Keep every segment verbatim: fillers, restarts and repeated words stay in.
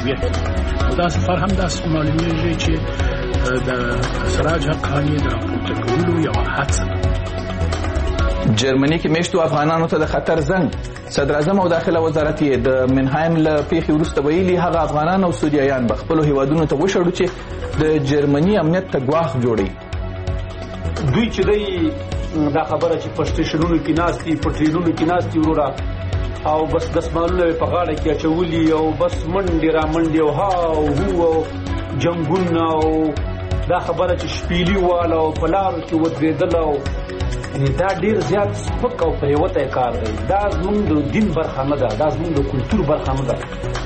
هویت او دا سفر هم داسې معلومیږي چې د سراج حقانی د راپورته کولو یوه هڅه. جرمني کې میشتو افغانانو ته د خطر زنګ. صدر اعظم او داخله وزارت یې د منهایم له پیښې وروسته ویلي هغه افغانان او سوریایان به خپلو هیوادونو ته وشړو چې د جرمني امنیت ته ګواښ جوړوي. دوی چې دی دا خبره چې په سټیشنونو کې ناستي په ټرینونو کې ناستي وروره او بس دسمالونه په غاړه کې اچولي او بس منډې را منډې او هاو هو او جنګونه او دا خبره چې شپېلي واله او په لارو کې ودرېدل او دا ډېر زیات سپک او پریوتی کار دی. دا زموږ د دین برخه نه ده، دا زموږ د کلتور برخه نه ده.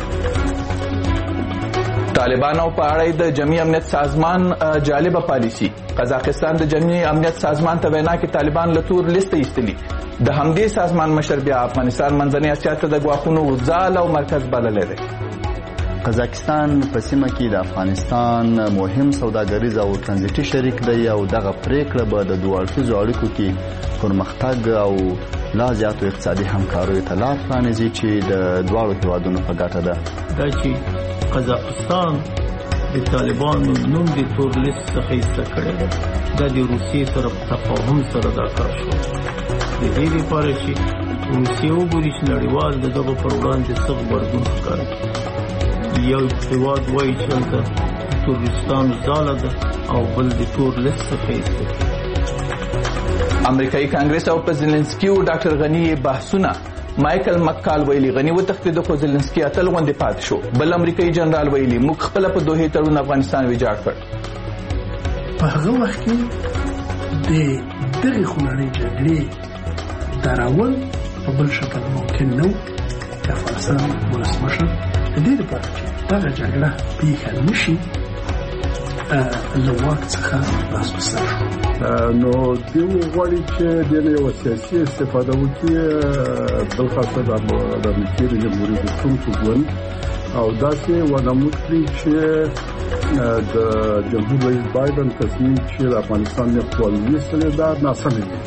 طالبانو په اړه د جمعي امنیت سازمان جالبه پالیسي. قزاقستان د جمعي امنیت سازمان ته وینا کې طالبان له تور لیست ایستلي. د همدې سازمان مشر بیا افغانستان منځنۍ اسیا ته د ګواښونو ځال او مرکز بللی دی. قزاقستان په سیمه کې د افغانستان مهم سوداګریز او ترانزیتي شریک دی او دغه پریکړه به د دوه اړخیزو اړیکو کې پرمختګ او لا زیاتو اقتصادي همکاریو ته لار پرانیزي چې د دواړو هیوادونو په ګټه ده. دا چې قزاقستان د طالبانو نوم د تور لیست څخه ایسته کړی دی، دا د روسیې سره په تفاهم سره دا کار شو. د دې لپاره چې روسیې وګوري چې نړیوال د دغه پر وړاندې څه غبرګون ښکاره کړي. یو هیواد وایي چې هلته د تورستانو ځاله ده او بل د تور لیست څخه ایسته کړي. امریکایي کانګرس او په زلنسکي او ډاکټر غني بحثونه. مایکل مکال ویلي غني وتښتېد خو زلنسکي اتل غوندې پاتې شو. بل امریکایي جنرال ویلي موږ خپله په دوحې تړون افغانستان ویجاړ کړ. په هغه وخت کې د دغې خونړۍ جګړې درول په بل شکل ممکن نه و. د افغانستان ولسمشر د دې لپاره چې دغه جګړه پیښه نه شي له واک څخه لاس په سر شو. نو دوی غواړي چې د یو سیاسي استفاده وکړي بلخاصه د امریکا د جمهوریت رئیس ژوند او داسې ودموت کړي چې د جمهور رئیس بایدن تصمیم چې د افغانستان نه خپل ویستل دا ناسم دی.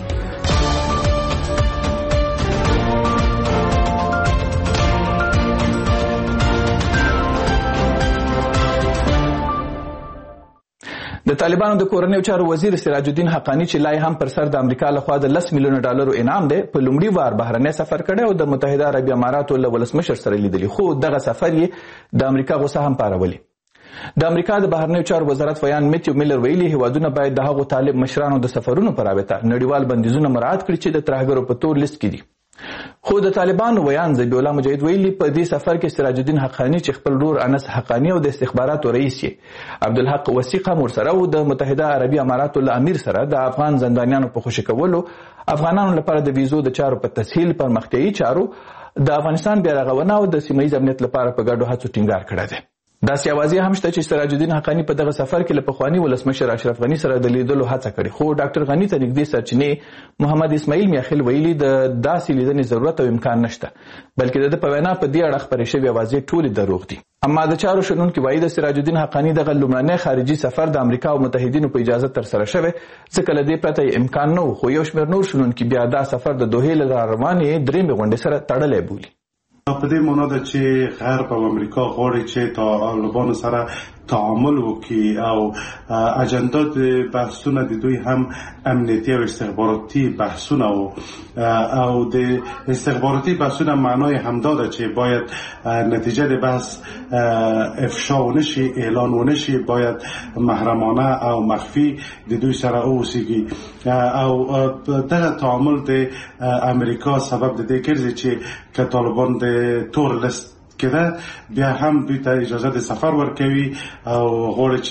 د طالبانو د کورنیو چارو وزیر سراج الدین حقانی چې لای هم پر سر د امریکا لخوا د لس میلیونه ډالرو انعام دی په لومړي وار بهرنی سفر کړی او د متحده عربي اماراتو له ولسمشر سره لیدلی، خو دغه سفر یې د امریکا غوسه هم پارولي. د امریکا د بهرنیو چارو وزارت ویان میتیو میلر ویلي هیوادونه باید د هغو طالب مشرانو د سفرونو په رابطه نړیوال بندیزونه مراعات کړي چې د ترهګرو په تور لیست کې دي. خو د طالبانو ویان ذبیح الله مجاهد ویلي په دې سفر کې سراج الدین حقانی چې خپل ورور انس حقانی او د استخباراتو رئیس یې عبدالحق وثیق هم ورسره او د متحده عربي اماراتو له امیر سره د افغان زندانیانو په خوشي کولو، افغانانو لپاره د ویزو د چارو په تسهیل، پرمختیایي چارو، د افغانستان بیا رغونه او د سیمه ییز امنیت لپاره په ګډو هڅو ټینګار کړی دی. داسې اوازې هم شته چې سراج الدین حقانی په دغه سفر کې له پخواني ولسمشر اشرف غني سره د لیدلو هڅه کړې، خو ډاکټر غني ته نږدې سرچینې محمد اسماعیل میاخیل ویلي د داسې لیدنې ضرورت او امکان نشته، بلکې د ده په وینا په دې اړه خپرې شوې اوازې ټولې دروغ دي. اما د چارو شنونکي وایي د سراج الدین حقانی دغه لومړنی خارجي سفر د امریکا او متحدینو په اجازه ترسره شوی، ځکه له دې پرته امکان نه و، خو یو شمېر نور شنونکي بیا دا سفر د دوحې له راروانې درېیمې غونډې سره تړلی بولي. په دې معنا ده چې غرب او امریکا غواړي چې طالبانو سره تعامل وکړي او اجندا د بحثونه د دوی هم امنیتي او استخباراتي بحثونه او د استخباراتي بحثونه معنای همدا ده چې باید نتیجه د بحث افشا ونشي، اعلان ونشي، باید محرمانه او مخفی د دوی سره اوسیږي او دغه تعامل د امریکا سبب د دې ګرځي چې که طالبان د تور لیست کده بیا هم دوی ته اجازه د سفر ورکوي او غواړي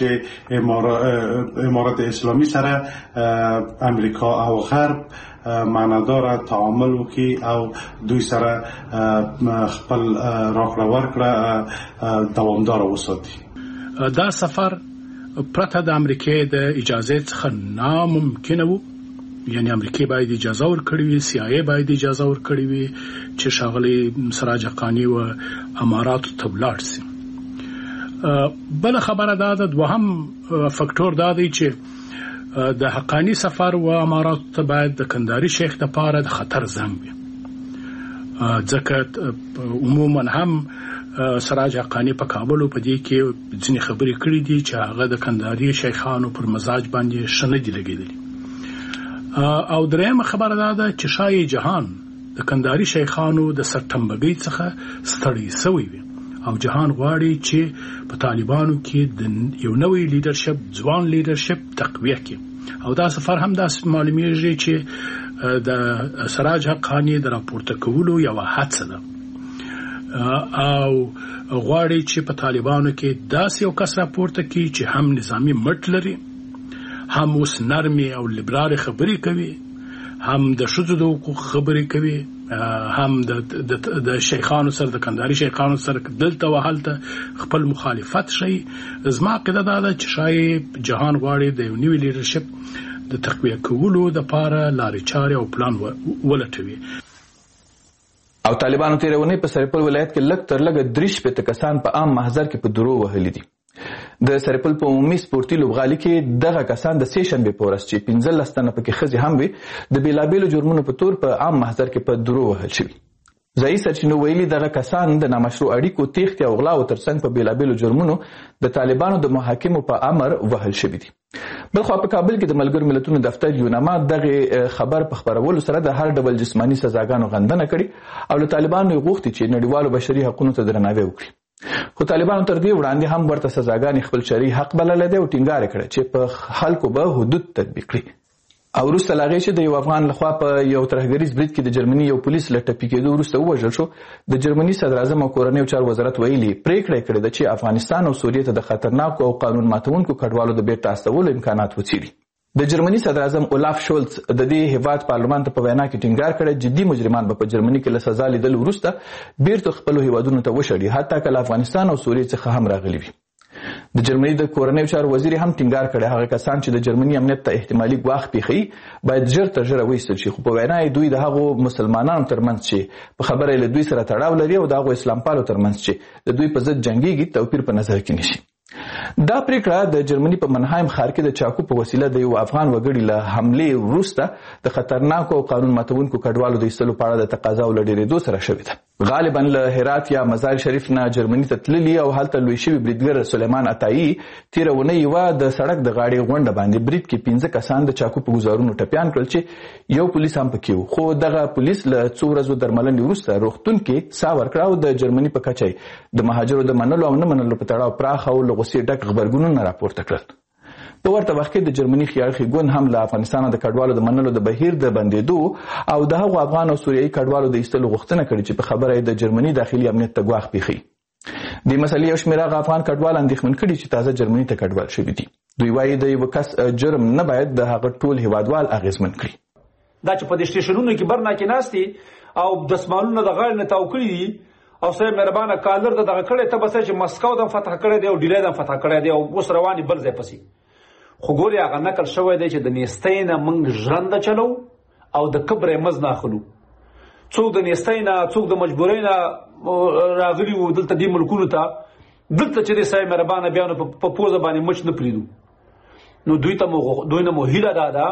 چې امارات اسلامی سره امریکا او غرب معنادار تعامل وکړي او دوی سره خپل راکړه ورکړه دوامدار وساتي. دا سفر پرته د امریکا د اجازه څخه ناممکن و، یعنی امریکا باید اجازه ورکړي وي، سی آی ای باید اجازه ورکړي وي چې ښاغلی سراج حقانی و اماراتو ته ولاړ سي. بله خبره دا ده، دوهم فکټور دا دی چې د حقانی سفر و اماراتو ته باید د کندهاري شیخ دپاره د خطر زنګ وي، ځکه عموما هم سراج حقانی په کابل په دې کې ځینې خبرې کړې دي چې هغه د کندهاري شیخانو پر مزاج باندې شنه دي لګېدلي. او درېمه خبره دا ده چې شای جهان د کندهاري شیخانو د سرټمبګۍ څخه ستړی شوی وي او جهان غواړي چې په طالبانو کې د یو نوې لیډرشپ ځوان لیډرشپ تقویه کړي او دا سفر هم داسې معلومیږي چې د سراج حقانی د راپورته کولو یو هڅه ده او غواړي چې په طالبانو کې داسې یو کس راپورته کړي چې هم نظامی مټ لري، هم اوس نرمي او لیبرال خبرې کوي، هم د ښځو د حقوقو خبرې کوي، هم د د شیخانو سره د کندهاري شیخانو سره دلته وهلته خپل مخالفت شي. زما عقیده دا ده چې شاید جهان غواړي د یو نوي لیډرشپ د تقویه کولو دپاره لارې چارې او پلان ولټوي. او طالبانو تیرونې په سرپل ولایت کې لږ تر لږه درې شپېته کسان په عام محضر کې په درو وهلي دي. د سرپل په عمومي سپورتي لوبغالي کې دغه کسان د سې شنبې په ورځ چې پنځلس تنه پکې ښځې هم وي د بېلابېلو جرمونو په تور په عام محضر کې په درو وهل شوي. ځایي سرچینو ویلي دغه کسان د نامشروع اړیکو تیښتې او غلاو ترڅنګ په بېلابېلو جرمونو د طالبانو د محاکمو په امر وهل شوي دي. بلخوا په کابل کې د ملګرو ملتونو دفتر یوناما دغه خبر په خبرولو سره د هر ډول جسماني سزاګانو غندنه کړي او له طالبانو یې غوښتي چې نړیوالو بشري حقونو ته درناوی وکړي. خو طالبانو تر دې وړاندې هم ورته سزاګانې خپل شرعي حق بللی دی او ټینګار یې کړی چې په خلکو به حدود تطبیق کړي. او وروسته له هغې چې د یو افغان لخوا په یو ترهګریز برید کې د جرمني یو پولیس له ټپي کېدو وروسته ووژل شو، د جرمني صدراعظم او کورنیو چارو وزارت ویلي پریکړه یې کړې ده چې افغانستان او سوریې ته د خطرناکو او قانون ماتونکو کډوالو د بیرته استولو امکانات وڅېړي. د جرمني صدراعظم اولاف شولز د دې هیواد پارلمان ته په وینا کې ټینګار کړی جدي مجرمان به په جرمني کې له سزا لیدلو وروسته بیرته خپلو هیوادونو ته وشړي، حتی که له افغانستان او سوریې څخه هم راغلي وي. د جرمني د کورنیو چارو وزیر هم ټینګار کړی هغه کسان چې د جرمني امنیت ته احتمالي ګواښ پېښوي باید ژر تر ژره وایستل شي. خو په وینا یې دوی د هغو مسلمانانو ترمنځ چې په خبره یې له دوی سره تړاو لري او د هغو اسلام پالو ترمنځ چې د دوی په ضد جنګېږي توپیر په نظر کې نیسي. دا پریکړه د جرمني په منهایم ښار کې د چاقو په وسیله د یو افغان وګړي له حملې وروسته د خطرناکو او قانون ماتونکو کډوالو د ایستلو په اړه د تقاضاو له ډېرېدو سره شوې ده. غالبا له هرات یا مزار شریف نه جرمني ته تللي او هلته لوی شوي بریدګر سلیمان عطایي تېره اونۍ یوه د سړک د غاړې غونډه باندې برید کې پنځه کسان د چاقو په ګوزارونو ټپیان کړل چې یو پولیس هم پکې و. خو دغه پولیس له څو ورځو درملنې وروسته روغتون کې ساه ورکړه او د جرمني په کچه د مهاجرو د منلو او نه منلو په تړاو پراخ او له غوسې ډک غبرګونونه راپورته کړل. په ورته وخت کې د جرمني خیاړخي ګوند هم له افغانستانه د کډوالو د منلو د بهیر د بندېدو او د هغو افغان او سوریایي کډوالو د ایستلو غوښتنه کړې چې په خبره یې د جرمني داخلي امنیت ته ګواښ پېښوي. دې مسلې یو شمېر هغه افغان کډوال اندېښمن کړي چې تازه جرمني ته کډوال شوي دي. دوی وایي د یوه کس جرم نه باید د هغه ټول هیوادوال اغېزمن کړي. دا چې په دې سټېشنونو کې برنا کې ناست دي او دسمالونه د غاړې نه تاو کړي دي او صاحب مهربانه کالر د دغه کړی ته بس چې مسکو د فتح کړی دی او ډیلی د فتح کړی دی او اوس رواني بل ځای پسې. خو ګوري هغه نقل شوی دی چې د نیستۍ نه موږ ژرنده چلو او د کبر یې مز نه اخلو. څوک د نیستۍ نه څوک د مجبورۍ نه راغلي وو دلته دې ملکونو ته، دلته چې دی صاحب مهربانه بیا نو په پوزه باندې مچ نه پرېږدو. نو دوی ته مو دوی نه مو هیله دا ده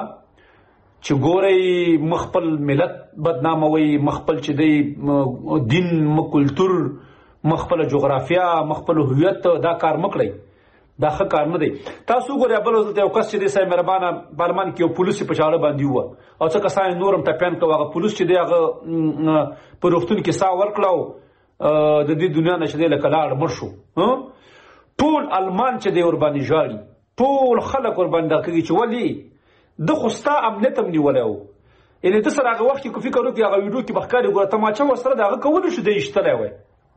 چې ګورئ مخ خپل ملت بدناموئ، مخ خپل چې دی دین مخ کلتور مخ خپله جغرافیه مخ خپل هویت دا کار مه کړئ، دا ښه کار نه دی. تاسو وګورئ بل ورځ دلته یو کس چې دی صاحب مهربانه پارلمان کې یو پولیس په چاړه باندې ووه او څه کسان یې نور هم ټپیان کړه. هغه پولیس چې دی هغه په روغتون کې ساه ورکړه او د دې دنیا نه چې دی لکه لاړ مړ شو. ټول المان چې دی ورباندې ژاړي، ټول خلک ورباندې دا کوي چې ولې ده خو ستا امنیت هم نیولی و. یعنې ده سره هغه وخت کې که فکر وکړي هغه ویډیو کې به ښکاري ګوره تماچه ورسره د هغه کولی شو دی ایشتلی وی،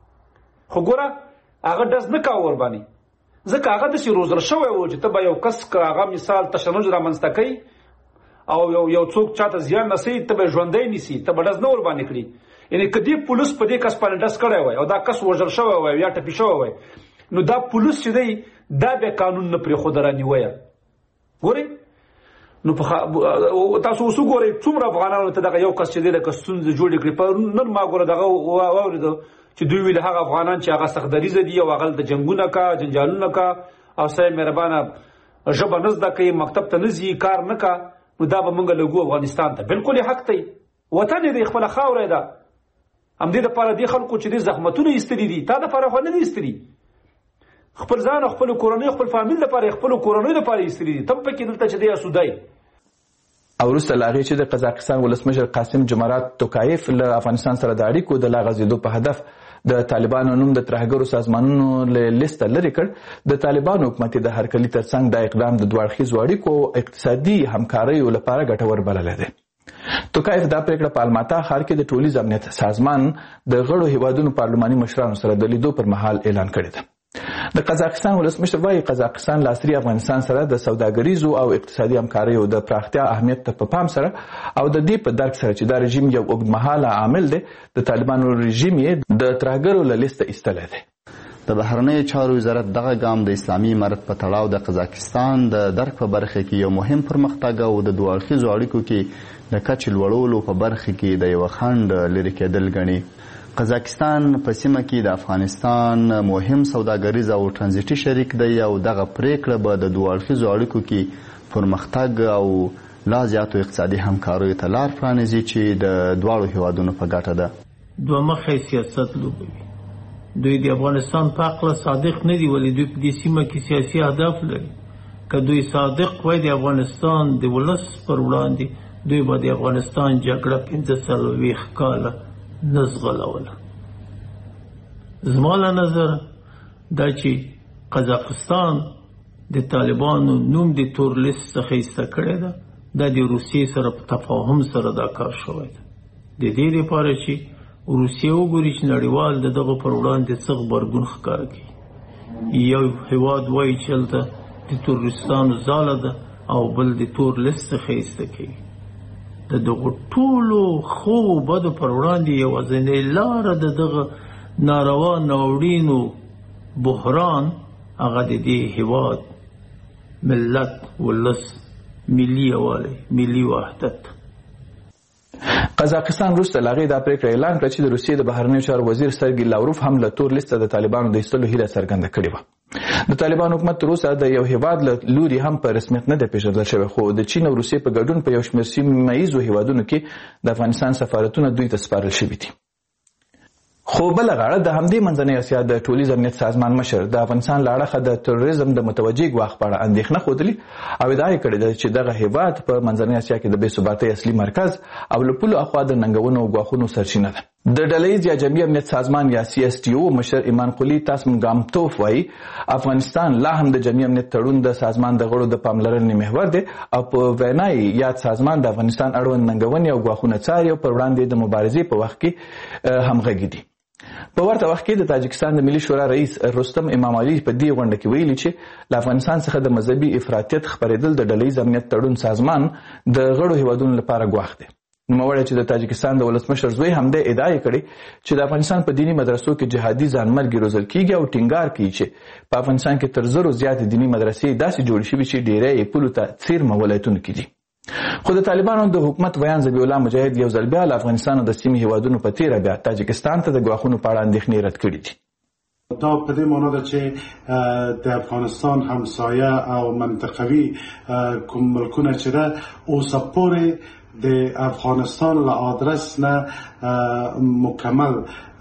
خو ګوره هغه ډز نه کوه ورباندې ځکه هغه داسې روزل شوی و چې ته به یو کس که هغه مثال تشنج رامنځته کوي او یو یو څوک چاته زیان رسوي ته به یې ژوندی نیسي، ته به ډز نه ورباندې کړي. یعنې که دې پولیس په دې کس باندې ډز کړی وی او دا کس وژل شوی وی یا ټپي شوی وی نو دا پولیس چې دی دا بیا قانون نه پرېښوده رانیویه. ګورئ نو تاسو اوس وګورئ څومره افغانانو ته دغه یو کس چې دی لکه ستونزې جوړې کړي. په نن ما ګوره دغه واورېده چې دوی ویل هغه افغانان چې هغه سختدریزه دي او هغه د جنګونه کا جنجالونه کا او صاحب مهربانه ژبه نه زده کوي، مکتب ته نه ځي، کار نه کا، نو دا به موږ لګو افغانستان ته. بالکل یې حق دی، وطن یې دی، خپله خاوره ده. همدې دپاره دې خلکو چې دې زحمتونه ایستلي دي تا دپاره خو نه دي ایستلي، خپل ځان خپل کورنۍ خپل فامیل دپاره خپل کورنۍ دپاره ایستلي دي، ته هم پکې دلته چې دی اسودی. او وروسته له هغې چې د قزاقستان ولسمشر قاسم جمارات توکایف له افغانستان سره د اړیکو د لا غځېدو په هدف د طالبانو نوم د ترهګرو سازمانونو له لیسته لرې کړ، د طالبانو حکومت د هرکلي ترڅنګ دا اقدام د دوه اړخیزو اړیکو او اقتصادي همکاریو لپاره ګټور بللی دی. توکایف دا پریکړه په الماتا ښار کې د ټولیز امنیت سازمان د غړو هیوادونو پارلماني مشرانو سره د لیدو پر مهال اعلان کړی ده. د قزاقستان ولسمشر وايي قزاقستان له عصري افغانستان سره د سوداګریزو او اقتصادي همکاریو د پراختیا اهمیت ته په پام سره او د دې په درک سره چې دا رژیم یو اوږدمهاله عامل دی، د طالبانو رژیم یې د ترهګرو له لیسته ایستلی دی. د بهرنیو چارو وزارت دغه ګام د اسلامي امارت په تړاو د قزاقستان د درک په برخه کې یو مهم پرمختګ او د دوه اړخیزو اړیکو کې د کچې لوړولو په برخه کې د یوه خنډ لرې کېدل ګڼي. قزاقستان په سیمه کې د افغانستان مهم سوداګریز او ترانزیټي شریک دی او دغه پریکړه به د دوه اړخیزو اړیکو کې پرمختګ او لا زیاتو اقتصادي همکاریو ته لار پرانیزي چې د دواړو هیوادونو په ګټه ده. دوه مخی سیاست لوبوي. دوی د افغانستان په هکله صادق نه دي، ولې دوی په دې سیمه کې سیاسي اهداف لري. که دوی صادق وای د افغانستان د ولس پر وړاندې، دوی به د افغانستان جګړه پنځه څلوېښت کاله نه زغلوله. زما له نظره دا چې قزاقستان د طالبانو نوم د تور لیست څخه ایسته کړی ده، دا د روسیې سره په تفاهم سره دا کار شوی ده. د دې لپاره چې روسیه وګوري چې نړیوال د دغه پر وړاندې څه غبرګون ښکاره کوي. یو هیواد وایي چې هلته د تروریستانو ځاله ده او بل د تور لیست څخه ایسته کوي. د دغو ټولو خو بدو پر وړاندې یوازینۍ لاره د دغه ناروا ناورینو بحران هغه د دې هیواد ملت ولس ملي یووالی ملي وحدت. قزاقستان وروسته له هغې دا پریکړه اعلان کړه چې د روسیې د بهرنیو چارو وزیر سرګي لاوروف هم له تور لیسته د طالبانو د ایستلو هیله څرګنده کړې وه. د طالبانو حکومت تر اوسه د یو هیواد له لوري هم په رسمیت نه دی پیژندل شوی، خو د چین او روسیې په ګډون په یو شمېر سیمه ییزو هیوادونو کې د افغانستان سفارتونه دوی ته سپارل شوي دي. خو بله غاړه د همدې منځنۍ اسیا د ټولیز امنیت سازمان مشر د افغانستان له اړخه د تروریزم د متوجه ګواښ په اړه اندېښنه ښودلې او ادعا یې کړې ده چې دغه هیواد په منځنۍ اسیا کې د بې ثباتۍ اصلي مرکز او له پولو اخوا د ننګونو او ګواښونو سرچینه ده. د ډلهییز یا جمعي امنیت سازمان یا سی ایس ټي او مشر ایمان قلي تاسم ګامتوف وایي افغانستان لا هم د جمعي امنیت تړون د سازمان د غړو د پاملرنې محور دی او په وینا یې یاد سازمان د افغانستان اړوند ننګونې او ګواښونه څاري او پر وړاندې د مبارزې په وخت کې همغږي دي. په ورته وخت کې د تاجکستان د ملي شورا رئیس رستم امام علي په دې غونډه کې ویلي چې له افغانستان څخه د مذهبي افراطیت خپرېدل د ډلهییز امنیت تړون سازمان د غړو هیوادونو لپاره ګواښ دی. نوموړی چې د تاجکستان د ولسمشر زوی هم دی ادعا یې کړې چې د افغانستان په دیني مدرسو کې جهادي ځانمرګي روزل کیږي او ټینګار کوي چې په افغانستان کې تر زرو زیاتې دیني مدرسې داسې جوړې شوي چې ډیری یې پولو ته څیرمه ولایتونو کې دي. خو د طالبانو د حکومت ویان ذبیح الله مجاهد یو ځل بیا له افغانستان او د سیمې هیوادونو په تیره بیا تاجکستان ته د ګواښونو په اړه اندېښنې رد کړي دي. دا په دې معنا ده چې د افغانستان همسایه او منطقوي کوم ملکونه چې ده اوسه پورې د افغانستان له آدرس نه مکمل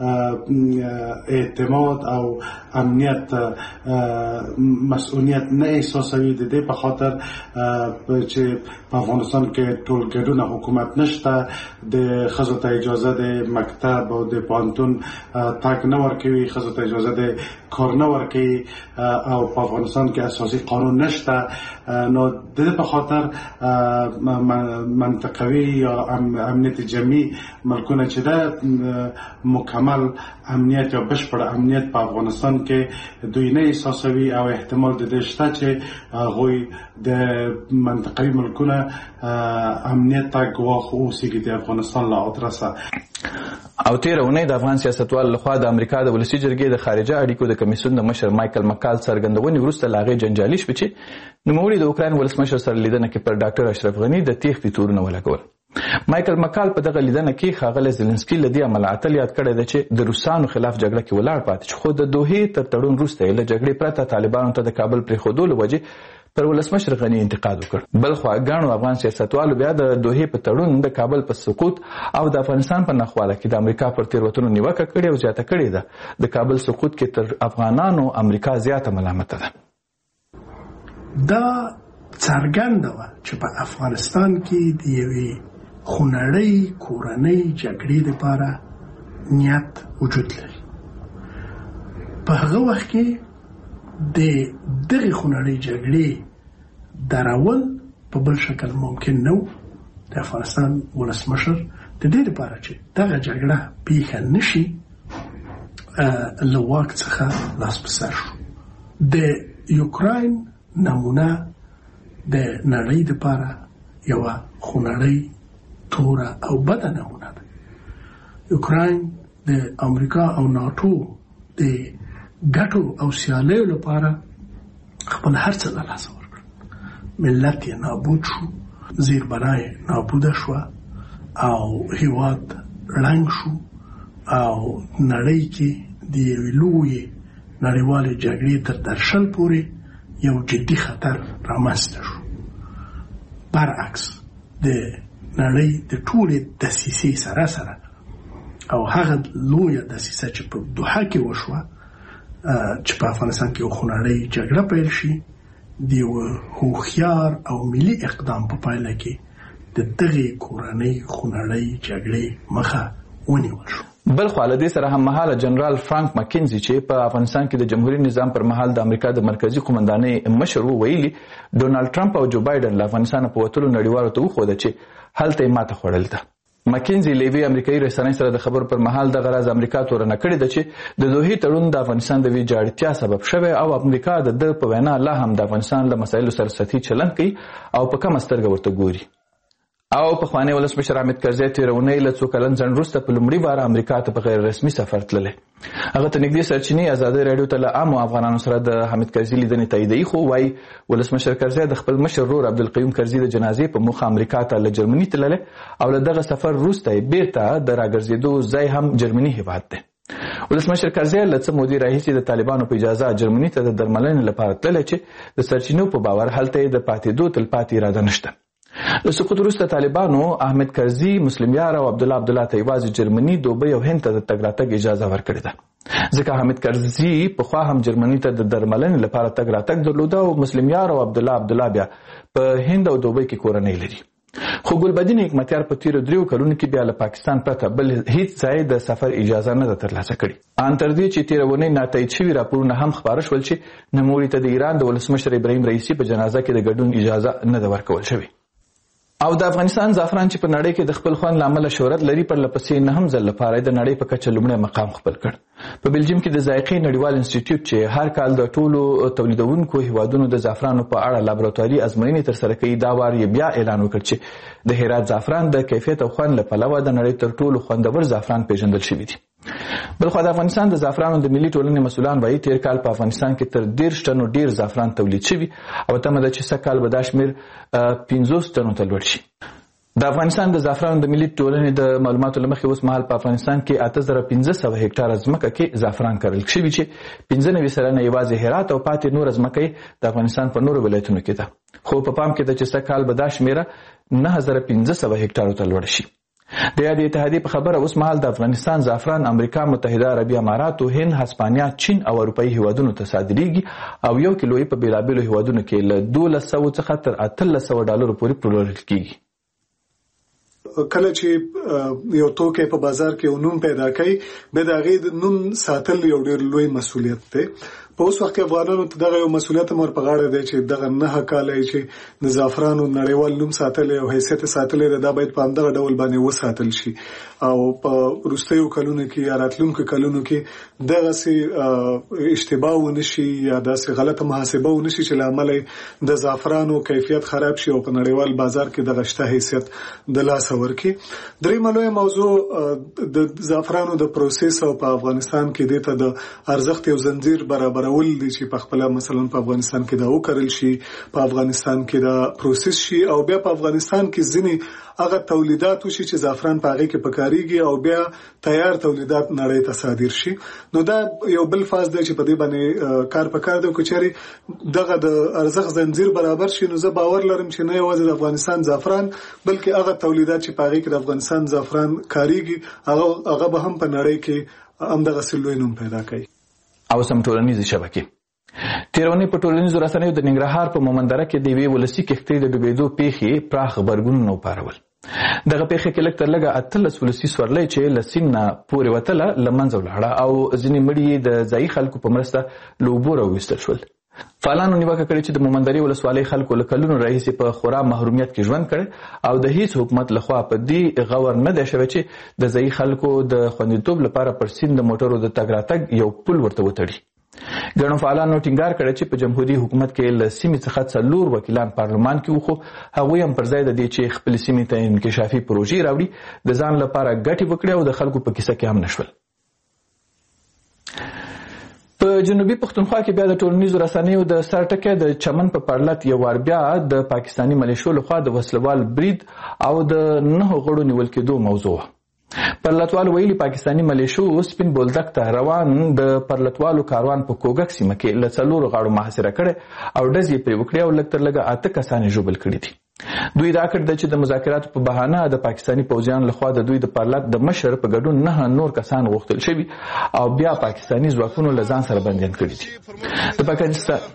اعتماد او امنیت مسئولیت نه احساسوي. د دې په خاطر چې په افغانستان کې ټول ګډون حکومت نشته، د ښځو ته اجازه د مکتب او د پوهنتون تګ نه ورکوي، ښځو ته اجازه د کار نه ورکوي او په افغانستان کې اساسي قانون نشته. نو د دې په خاطر منطقوي یا امنیت جمعي ملکونه چې ده مکمل امنیت یا بشپړ امنیت په افغانستان کې دوی نه احساسوي او احتمال د دې شته چې هغوی د منطقوي ملکونه امنیت ته ګواښ اوسېږي د افغانستان له ادرسه. او تیره اونۍ د افغان سیاستوالو لخوا د امریکا د ولسي جرګې د خارجه اړیکو د کمیسیون د مشر مایکل مکال څرګندونې وروسته له هغې جنجالي شوې چې نوموړي د اوکراین ولسمشر سره لیدنه کې پر ډاکټر اشرف غني د تیښتې تورونه ولګول. مایکل مکال په دغه لیدنه کې ښاغلی زلنسکي له دې امله اتل یاد کړی دی چې د روسانو خلاف جګړه کې ولاړ پاتې شو، خو د دوحې تر تړون وروسته یې له جګړې پرته طالبانو ته د کابل پرېښودو له وجې پر ولسمشر غني انتقاد وکړ. بل خوا ګڼو افغان سیاستوالو بیا د دوحې په تړون د کابل په سقوط او د افغانستان په نخواله کې د امریکا پر تیروتنو نیوکه کړې او زیاته کړې ده. د کابل سقوط کې تر افغانانو امریکا زیاته ملامته ده. دا څرګنده وه چې په افغانستان کې د یوې خونړۍ کورنۍ جګړې لپاره نیت وجود لري. په هغه وخت کې د دغه خونړۍ جګړې درول په بل شکل ممکن نه و. د افغانستان ولسمشر د دې لپاره چې دغه جګړه پیښه نشي له واک څخه لاس په سر شو. د یوکراین نمونه د نړۍ لپاره یوه خونړۍ توره او بده نمونه ده. یوکراین د امریکا او ناتو د ګټو او سیالیو لپاره خپل هر څه له لاسه ورکړل. ملت یې نابود شو، زیربنا یې نابوده شوه او هیواد ړنګ شو او نړۍ کې د یوې لویې نړیوالې جګړې تر درشل پورې یو جدي خطر رامنځته شو. برعکس د نړۍ د ټولې دسیسې سره سره او هغه لویه دسیسه چې په دوحه کې وشوه چې په افغانستان کې یو خونړۍ جګړه پیل شي، د یو هوښیار او ملي اقدام په پایله کې د دغې کورنۍ خونړۍ جګړې مخه ونیول شو. بل خو له دې سره هم مهاله جنرال فرانک مکینزي چې په افغانستان کې د جمهوریت نظام پر مهال د امریکا د مرکزی قومندانۍ مشر و ویلي ډونالد ټرمپ او جو بایدن له افغانستان په وتلو نړیوالو ته وښوده چې هلته یې ماته خوړل ده. مکینزي لیوی امریکایي رسنۍ سره د خبرو پر مهال د غرض امریکا تورنه کړې ده چې د دوحې تړون د افغانستان د ویجاړتیا سبب شوی او امریکا د د په وینا لا هم د افغانستان له مسایلو سره سطحي چلند کوي او په کم سترګه ورته ګوري. او پخوانی ولسمشر حامد کرزي تېره اونۍ له څو کلن ځنډ وروسته په لومړي وار امریکا ته په غیر رسمي سفر تللی. هغه ته نږدې سرچینې ازادۍ راډیو ته له عامو افغانانو سره د حامد کرزي لیدنې تاییدوي، خو وایي ولسمشر کرزي د خپل مشر ورور عبدالقیوم کرزي د جنازې په موخه امریکا ته له جرمني تللی او له دغه سفر وروسته یې بیرته د راګرځېدو ځای هم جرمني هېواد دی. ولسمشر کرزي له څه مودې راهیسې د طالبانو په اجازه جرمني ته د درملنې لپاره تللی چې د سرچینو په باور هلته یې د پاتېدو تلپاتې اراده نشته. له سقوط وروسته طالبانو احمد کرزي، مسلم یار او عبدالله عبدالله ته یوازې جرمني، دوبۍ او هند ته د تګ راتګ اجازه ورکړې ده. ځکه حامد کرزي پخوا هم جرمني ته د درملنې لپاره تګ راتګ درلوده او مسلم یار او عبدالله عبدالله بیا په هند او دوبۍ کې کورنۍ لري. خو ګلبدین حکمتیار په تیرو دریو کلونو کې بیا له پاکستان پرته بل هیڅ ځای د سفر اجازه نه ده ترلاسه کړې. ان تر دې چې تیره اونۍ ناتایید شوي راپورونه هم خپاره شول چې نوموړي ته د ایران د ولسمشر ابراهیم رئیسي په جنازه کې د ګډون اجازه نه ده ورکول شوې. او د افغانستان زعفران چې په نړۍ کې د خپل خوند له امله شهرت لري، پر لپسې نهم ځل لپاره د نړۍ په کچه لومړی مقام خپل کړ. په بلجیم کې د ذایقې نړیوال انسټیټیوټ چې هر کال د ټولو تولیدونکو هیوادونو د زعفرانو په اړه لابراتواري ازموینې ترسره کوي، دا وار یې بیا اعلان وکړ چې د هرات زعفران د کیفیت او خوند له پلوه د نړۍ تر ټولو خوندور زعفران پیژندل شوي دي. بلخو د افغانستان د زعفرانو د ملي ټولنې مسؤلان وایي تیر کال په افغانستان کې تر دېرش ټنو ډیر زعفران تولید شوي او تمه ده چې سږ کال به دا شمېر پنځوس ټنو ته لوړ شي. د افغانستان د زعفرانو د ملي ټولنې د معلوماتو له مخې اوس مهال په افغانستان کې اته زره پنځه سوه هکټاره ځمکه کې زعفران کرل شوي چې پنځه نوي سلنه یوازې هرات او پاتې نوره ځمکه د افغانستان په نورو ولایتونو کې ده. خو په پام کې ده چې سږ کال به دا شمېره نهه زره پنځه سوه هکټارو ته لوړه شي. د یادې اتحادیې په خبره اوس مهال د افغانستان زعفران امریکا متحده عربي اماراتو، هند، هسپانیا، چین او اروپایي هیوادونو ته صادریږي او یو کیلو یې په بېلابېلو هیوادونو کې له دولس سوو څخه تر اتلس سوه ډالرو پورې پلورل کیږي. کله چې یو توکی په بازار کې یو نوم پیدا کوي، به د هغې نوم ساتل یو ډېر لوی مسؤلیت دی. په اوس وخت کې افغانانو ته دغه یو مسؤلیت هم ور په غاړه دی چې دغه نهه کاله یې چې د زعفرانو نړیوال نوم ساتلی او حیثیت ساتلی دی، دا باید په همدغه ډول باندې وساتل شي او په وروستیو کلونو کې یا راتلونکو کلونو کې دغسې اشتباه ونه شي یا داسې غلطه محاسبه ونه شي چې له امله د زعفرانو کیفیت خراب شي او په نړیوال بازار کې دغه شته حیثیت د لاسه ورکړي. درېیمه لویه موضوع د زعفرانو د پروسس او په افغانستان کې دې ته د ارزښت یو زنځیر برابر پلانول دي چې په خپل مثلا په افغانستان کې دا وکړل شي، په افغانستان کې دا پروسس شي او بیا په افغانستان کې ځینې هغه تولیدات وشي چې زعفران په هغه کې پکاريږي او بیا تیار تولیدات نړۍ ته صادر شي. نو دا یو بل فاز دی چې په دې باندې کار پکار دی، کچاري دغه د ارزښت زنجیر برابر شي. نو زه باور لرم چې نه یوازې د افغانستان زعفران بلکې هغه تولیدات چې په هغه کې د افغانستان زعفران کاریږي هغه هغه به هم په نړۍ کې هم دغه سلوي نوم پیدا کوي. او سم ټولنیزې شبکې تیرونی په ټولنیزو رسنیو د ننګرهار په مومندره کې د یوې ولسي کښتۍ د ډوبېدو پیښې پراخ غبرګونونه وپارول. دغه پیښه کې لږ تر لږه اتلس ولسي سورلۍ چې له سیند نه پورې وتله له منځه ولاړه او ځینې مړي یې د ځایي خلکو په مرسته له اوبو راوویستل شول. فعالانو نیوکه کړې چې د مومندرې ولسوالۍ خلکو له کلونو راهیسې په خورا محرومیت کې ژوند کړی او د هیڅ حکومت لخوا په دې غور نه دی شوی چې د ځایي خلکو د خوندیتوب لپاره پر سیند د موټرو د تګ راتګ یو پل ورته وتړي. ګڼو فعالانو ټینګار کړی چې په جمهوري حکومت کې له سیمې څخه څلور وکیلان پارلمان کې وو، خو هغوی هم پر ځای د دې چې خپلې سیمې ته انکشافي پروژې راوړي د ځان لپاره ګټې وکړي او د خلکو په کیسه کې هم نشول. په جنوبي پښتونخوا کې بیا د ټولنیزو رسنیو د سر ټکی د چمن په پرلت یو وار بیا د پاکستاني ملیشو لخوا د وسلوال برید او د نهو غړو نیول کېدو موضوع وه. پرلتوالو ویلي پاکستاني ملیشو سپین بولدک ته روان د پرلتوالو کاروان په کوګک سیمه کې له څلورو غاړو محاصره کړی او ډز یې پرې وکړې او لږ تر لږه اته کسان یې ژوبل کړي دي. دوی دا کړ چې د مذاکراتو په بهانه د پاکستاني پوځیانو لخوا د دوی د پرلت د مشر په ګډون نه نور کسان غوښتل شوي او بیا پاکستاني ځواکونو له ځان سره بندیان کړي دي. د پاکستان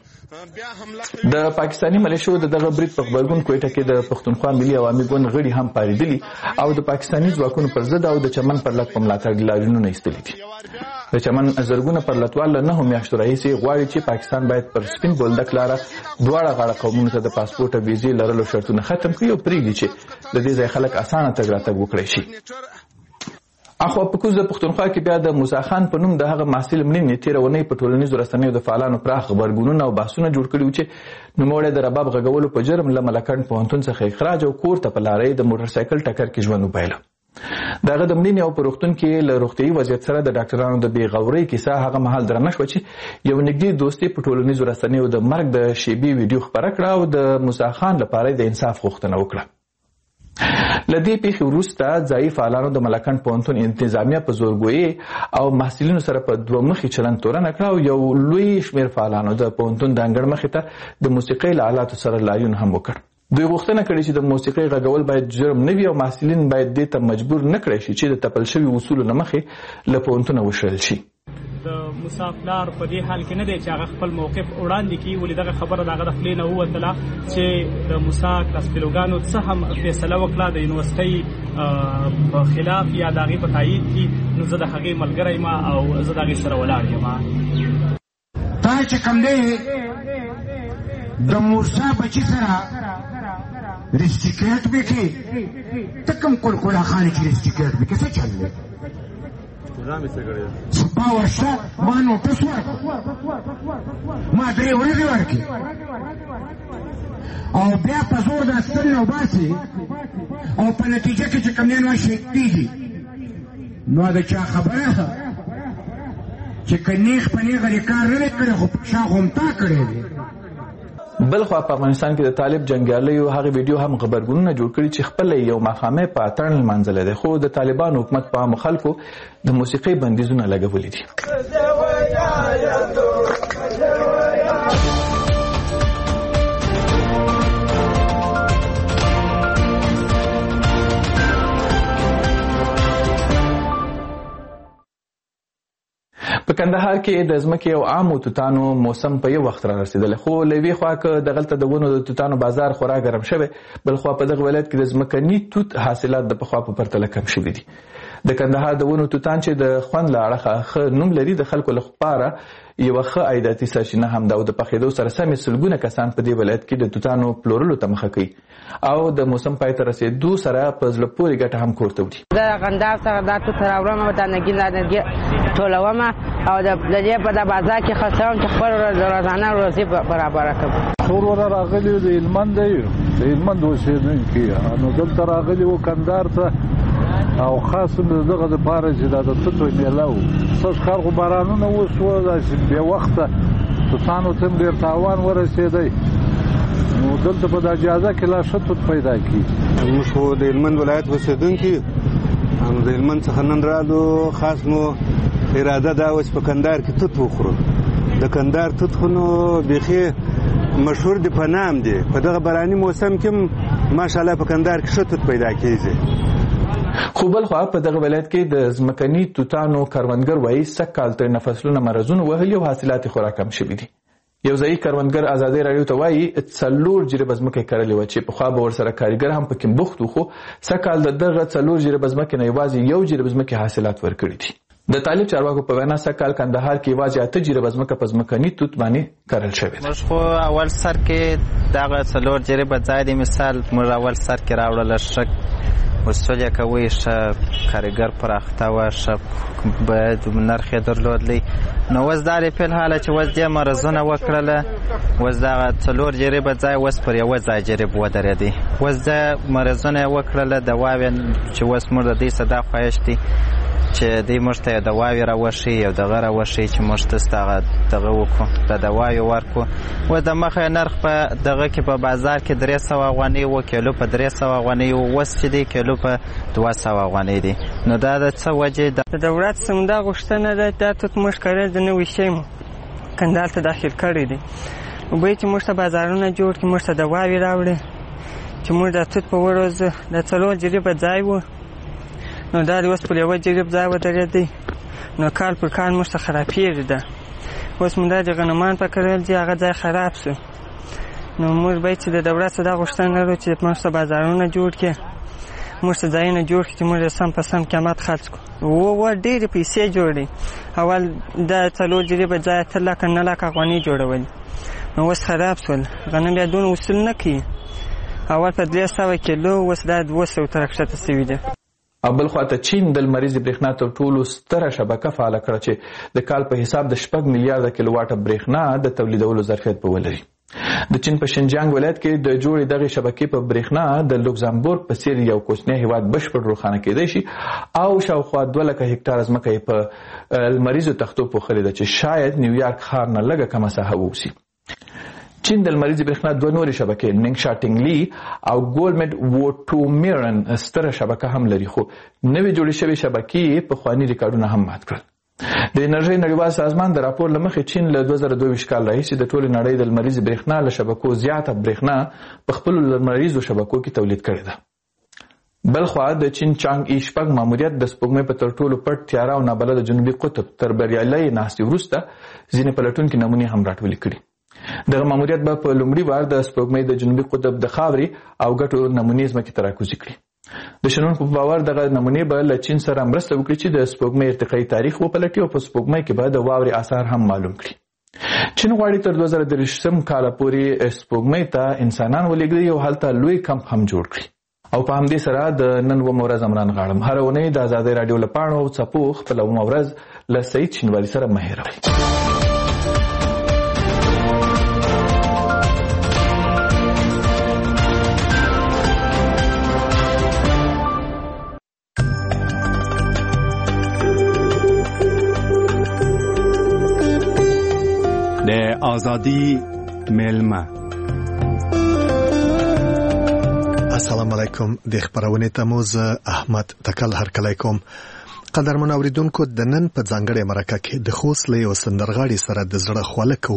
د پاکستاني ملیشو د دغه برید په غبرګون کوټه کې د پښتونخوا ملي عوامي ګوند غړي هم پاریدلي او د پاکستاني ځواکونو پر ضد او د چمن پرلت په ملاتړ لاریونونه ایستلي دي. د چمن زرګونه پرلتوال له نهو میاشتو راهیسې غواړي چې پاکستان باید پر سپین بولدک لاره دواړه غاړه قومونو ته د پاسپورټ او ویزې لرلو شرطونه ختم کړي او پرېږدي چې د دې ځای خلک اسانه تګ راتګ وکړی شي. اخو په کوز د پښتونخوا کې بیا د موسی خان په نوم د هغه محصل مړینې تېره اونۍ په ټولنیزو رسنیو د فعالانو پراخ غبرګونونه او بحثونه جوړ کړي وو چې نوموړی د رباب غږولو په جرم له ملکنډ پوهنتون څخه اخراج او کور ته په لارۍ د موټرسایکل ټکر کې ژوند وبایله. د هغه د مړینې او په روغتون کې له روغتیایي وضعیت سره د ډاکټرانو د بې غورۍ کیسه هغه مهال درنه شوه چې یو نږدې دوستي په ټولنیزو رسنیو د مرګ د شیبې ویډیو خپره کړه او د موسی خان لپاره د انصاف غوښتنه وکړه. له دې پیښې وروسته ځایي فعالانو د ملکنډ پوهنتون انتظامیه په زورګویۍ او محصلینو سره په دوه مخي چلند تورنه کړه او یو لوی شمېر فعالانو د پوهنتون د انګړ مخې ته د موسیقۍ له آلاتو سره لاریون هم وکړ. دوی غوښتنه کړې چې د موسیقۍ غږول باید جرم نه وي او محصلین باید دې ته مجبور نه کړی شي چې د تپل شوي اصولو نه مخې له پوهنتونه وشړل شي. د موسی پلار په دې حال کې نه دی چې هغه خپل موقف وړاندې کړي، ولې دغه خبره د هغه د خولې نه ووتله چې د موسی کلاس فیلوګانو څه هم فیصله وکړه د یونیورسټۍ په خلاف یا د هغې په تایید کې، نو زه د هغې ملګری یم او زه د هغې سره ولاړ یم. تا چې کوم دی د موسی بچي سره رسټیکیټ وکړي، ته کوم کلکلا خانې چې رسټیکیټ وکړي څه چل دی؟ سبا ورشه ما نوټس ورکړه، ما درې ورځې ورکړې او بیا په زور د ستنې وباسي او په نتیجه کې چې کوم دی نو شهیدېږي. نو د چا خبره چې که نیغ په نیغه دې کار نه دی کړی خو په شا غمتا کړی دی. بل خوا په افغانستان کې د طالب جنګیالیو هغه ویډیو هم غبرګونونه جوړ کړي چې خپل یو ماښامې په اتڼ لمانځلی دی، خو د طالبانو حکومت په عامو خلکو د موسیقۍ بندیزونه لګولي دي. په کندهار کې د ځمکې او عامو توتانو موسم په یو وخت را رسېدلی، خو له یوې خوا که دغلته د ونو د توتانو بازار خورا ګرم شوی، بل خوا په دغه ولایت کې د ځمکني توت حاصلات د پخوا په پرتله کم شوي دي. د کندهار د ونو توتان چې د خوند له اړخه ښه نوم لري، د خلکو لپاره یوه ښه عایداتي سرچینه هم ده او د پخېدو سره سمې سلګونه کسان په دې ولایت کې د توتانو پلورلو ته مخه کوي او د موسم پای ته رسېدو سره په زړه پورې ګټه هم کور ته وړي. زه د کندهار څخه دا توت راوړم او دا نګین دا نګي ټولوم او د دې په د بازار کې خرڅوم چې خپل روزانه روزي برابره کړم. ټول ور راغلي د هلمند دی، د هلمند اوسېدونکي نو دلته راغلي وو کندهار ته او خاص دغه دپاره چې دا د توتو میله و. څه کار خو بارانونه وسوه، داسې بې وخته توتانو ته ډېر تاوان ورسېدی نو دلته په د اجازه کې لا ښه توت پیدا کېږي. موږ خو د هلمند ولایت اوسېدونکي نو د هلمند څخه نن رالو. خاص مو اراده دا وه چې په کندهار کې توت وخورو. د کندهار توت خو نو بیخي مشهور دی، په نام دی. په دغه باراني موسم کې ماشاءالله په کندهار کې ښه توت پیدا کېږي. خو بل خوا په دغه ولایت کې د ځمکني توتانو کروندګر وایي سږ کال ترېنه فصلونه مرزونه وهلي او حاصلات یې خورا کم شوي دي. یو ځایي کروندګر ازادۍ راډیو ته وایي څلور جریبه ځمکه یې کرلې وه چې پخوا به ورسره کارګر هم پکې بوخت و، خو سږ کال د دغه څلور جریبه ځمکې نه یوازې یو جریب ځمکې حاصلات ورکړي دي. د طالب چارواکو په وینا سږ کال کندهار کې یوازې اته جریبه ځمکه په ځمکني توت باندې کرل شوې ده. موږ خو اول سر کې دغه څلور جریبه ځای دی مثال موږ اول سر کې راوړله ښه وسول یې کوي، ښه کارګر پراخته وه، ښه باید نرخ یې درلودلی. نو اوس دا دی فی الحاله چې اوس دې مرزونه وکړله، اوس دغه څلور جریبه ځای اوس پر یوه ځای جریب ودرېدی. اوس د مرزونه یې وکړله دواوې چې اوس موږ د دوی څه دا خواهش دی چې دوی موږ ته یې دواوې راوښي یو دغه راوښي چې موږ ته دغه دغه وکړو د دواوې ورکړو. اوس د مخه نرخ په دغه کې په بازار کې درې سوه افغانۍ و، کیلو په درې سوه افغانۍ و، اوس چې دی کیلو په دوه سوه افغانۍ دی. نو دا د څه وجې ده؟ د دولت څخه دا غوښتنه ده دا توت موږ کرل د نوي شی مو کندهار ته داخل کړی دی. وبایي چې موږ ته بازارونه جوړ کړي، موږ ته دواوې راوړي چې موږ د توت په ورځ د څلور جریبه ځای و، نو دا د اوس پر یوه جریب ځای ودرېدی. نو کال پر کال موږ ته خرابېږي ده. اوس موږ دا د غنمان په کرل دي هغه ځای خراب سو. نو موږ باید چې د دولت څخه دا غوښتنه لرو چې موږ ته بازارونه جوړ کړي، موږ ته ځایونه جوړ کړي چې موږ یې سم په سم قیمت خرڅ کړو. و ډېرې پیسې جوړې، اول دا څلور جریبه ځای اتر لکه نه لکه افغانۍ جوړولې، نو اوس خراب سول. غنم بیا دونه وصول نه کوي، اول په درې سوه کیلو اوس دا دوه سوو ته راکښته سوي ده. او بل خواته چین د لمریزې برېښنا تر ټولو ستره شبکه فعاله کړه چې د کال په حساب د شپږ میلیارده کیلو واټه برېښنا د تولیدولو ظرفیت به ولري. د چین په شینجیانګ ولایت کې د جوړې دغې شبکې په برېښنا د لوکزامبورګ په څېر یو کوچنی هېواد بشپړ روښانه کېدی شي او شاوخوا دوه لکه هکټاره ځمکه یې په لمریزو تختو پوښلې ده چې شاید نیویارک ښار نه لږه کمه ساحه واوسي. چین د لمریزې برېښنا دوه نورې شبکې نینګشا ټینګلي او ګولمډ ووټومیرن ستره شبکه هم لري، خو نوې جوړې شوې شبکې پخواني ریکارډونه هم مات کړل. د انرژۍ نړیوال سازمان د راپور له مخې چین له دوه زره دوه ویشت کال راهیسې د ټولې نړۍ د لمریزې برېښنا له شبکو زیاته برېښنا په خپلو لمریزو شبکو کې تولید کړې ده. بل خوا د چین چانګ ای شپږ ماموریت د سپوږمۍ په تر ټولو پټ تیاره او نابلده جنوبي قطب تر بریالۍ ناستې وروسته ځینې پلټونکي نمونې هم راټولې کړي. دغه ماموریت به په لومړي وار د سپوږمۍ د جنوبي قطب د خاورې او ګټو نمونې ځمکې ته راکوزي کړي. د شنونکو په باور دغه نمونې به له چین سره مرسته وکړي چې د سپوږمۍ ارتقایي تاریخ وپلټي او په سپوږمۍ کې به د واورې آثار هم معلوم کړي. چین غواړي تر دوه زره دېرشم کاله پورې سپوږمۍ ته انسانان ولېږدي او هلته لوی کمپ هم جوړ کړي. او په همدې سره د نن اوومه ورځ عمران غاړم. هره اونۍ د ازادۍ راډیو له پاڼو او څپو خپله اوومه ورځ له سعید شینواري سره مه هېروئ. د ازادي ملما. السلام علیکم. د خبرونه تموز احمد تکل هرکلی کوم. قدرمن اوریدونکو د نن په ځانګړې مرکه کې د خوست له یو سندرغاړي سره د زړه خواله کو.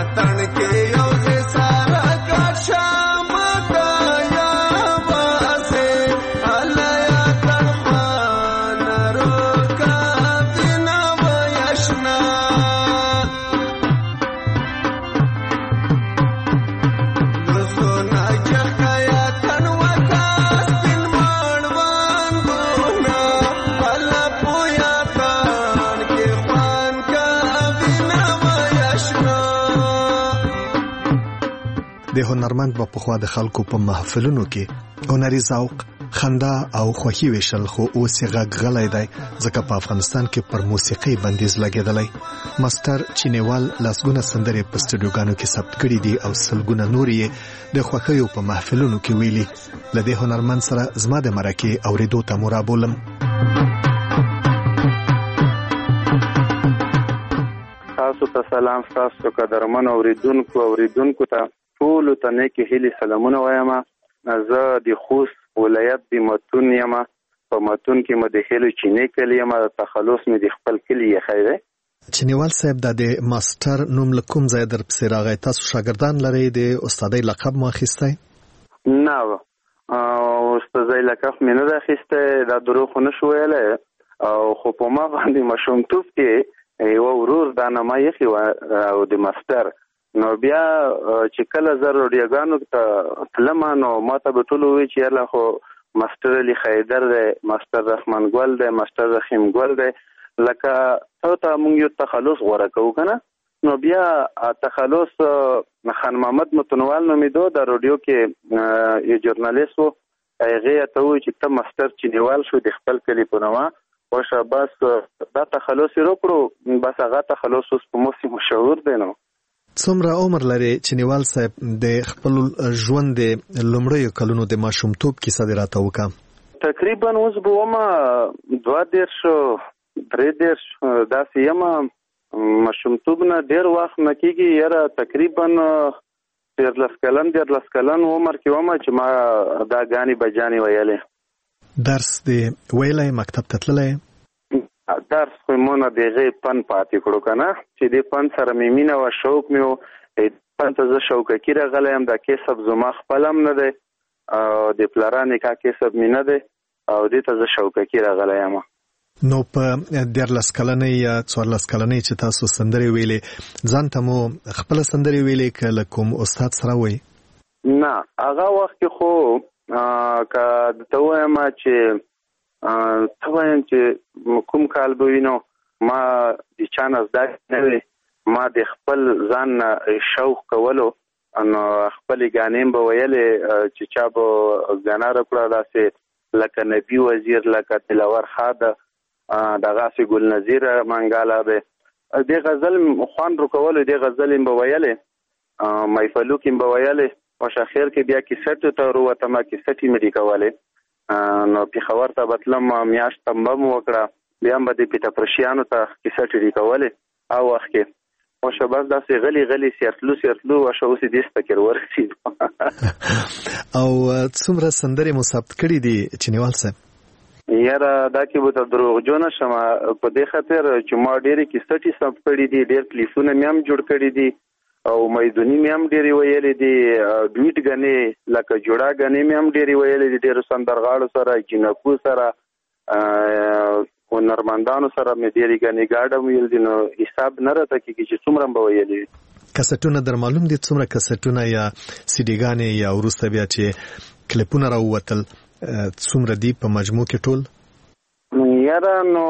د هنرمند په خوا د خلکو په محفلونو کې هنري ذوق، خندا او خوښي وشل، خو اوس یې غږ غلی دی ځکه په افغانستان کې پر موسیقۍ بندیز لګېدلی. مستر چینیوال لسګونه سندرې په سټوډیوګانو کې ثبت کړي دي او سلګونه نور یې د خوښیو په محفلونو کې ویلي. له دې هنرمند سره زما د مرکې اورېدو ته مو رابولم. تاسو تاسو ته سلام، تاسو قدرمن اوریدونکو اوریدونکو ته ټول ته نیکی هیلې سلامونه وایم. زه د خوست ولایت د متون یم، په متون کې مې د هیلو چینې کلی یم، تخلص مې د خپل کلی یې خیره. چینیوال صاحب د ماستر نوم لکوم ځای در پسې راغی؟ تاسو شاګردان لرئ؟ د استادۍ لقب مو اخیستی؟ نه، استادۍ لقب مې نه ده اخیستی، دا دروغ خو نه شو ویلی، خو په ما باندې ماشومتوب کې یوه ورور دا نامه ایښې وه او د ماستر. نو بیا چې کله زه روډیوګانو ته تلم نو ما ته به ټول ووایي چې یاله خو ماستر علي خیدر دی، ماستر رحمان ګل دی، ماستر رحیم ګل دی، لکه تو ته مونږ یو تخلص غوره کوو که نه. نو بیا تخلص خان محمد متنوال نومېدو، د روډیو کې یو جورنالیست و، هغې ته ووایي چې ته ماستر چینیوال شو د خپل کلي په نامه وشه، بس دا تخلص یې وکړو، بس هغه تخلص اوس په موسم مشهور دی. نو څومره عمر لري چینیوال صاحب؟ د خپل ژوند د لومړیو کلونو د ماشومتوب کیسه دې راته وکړه. تقریبا اوس به ومه دوه دېرش درې دېرش داسې یم. ماشومتوب نه ډېر وخت نه کېږي، یاره تقریبا ډېرلس کلن ډېرلس کلن عمر کې ومه چې ما دا ګانې بجانې ویلې. درس دې ویلی؟ مکتب ته تللی؟ درس خو مو نه د هغې پن پاتې کړو که نه، چې د پن سره مې مینه وه، شوق مې و. پن ته زه شوقکي راغلی یم، دا کسب زما خپل هم نه دی، د پلاره نکاح کسب مې نه دی، او دې ته زه شوقکي راغلی یم. نو په دیارلس کلنۍ یا څوارلس کلنۍ چې تاسو سندرې ویلې، ځان ته مو خپله سندرې ویلې که له کوم استاد سره وی؟ نه، هغه وخت کې خو که ته وایم چې ته وایم چې کوم کال به وي، نو ما د چا نه زده نه وي، ما د خپل ځان نه شوق کولو، نو خپلې ګانې به ویلې چې چا به ګانا راکړه، داسې لکه نبي وزیر، لکه دلاور خاده، دغسې ګل نظیر منګاله دی، دې غزل خوند ورکولو، دې غزل یې به ویلې، محفلو کې یې به ویلې. وشه خیر کې بیا کیسټو ته وروتم، کیسټ یې مې دې کولې، نو پېښور ته به تلم، میاشت تمبه مو وکړه، بیا هم به د پیټاپرشیانو ته کیسټ یې دې کولې او وخت کې. وشه بس داسې غلی غلی سیرتلو سیرتلو وشه اوس یې دې سپکر ورسېدو. او څومره سندرې مو ثبت کړي دي چینیوال صاحب؟ یاره دا کې به ته دروغجو نه شم، په دې خاطر چې ما ډېرې کیسټ یې ثبت کړي دي، ډېر کلیپونه مې هم جوړ کړي دي، او میدونی مې هم ډېرې ویلې دي، ډویټ ګانې لکه جوړه ګانې مې هم ډېرې ویلې دي، ډېرو سندرغاړو سره، جینکو سره، هنرمندانو سره مې ډېرې ګانې ګاډه ویل دي، نو حساب نه راته کېږي چې څومره به ویلې وي. کسټونه در معلوم دي څومره کسټونه یا سیډي ګانې یا وروسته بیا چې کلیپونه راووتل څومره دي په مجموع کې ټول؟ یاره نو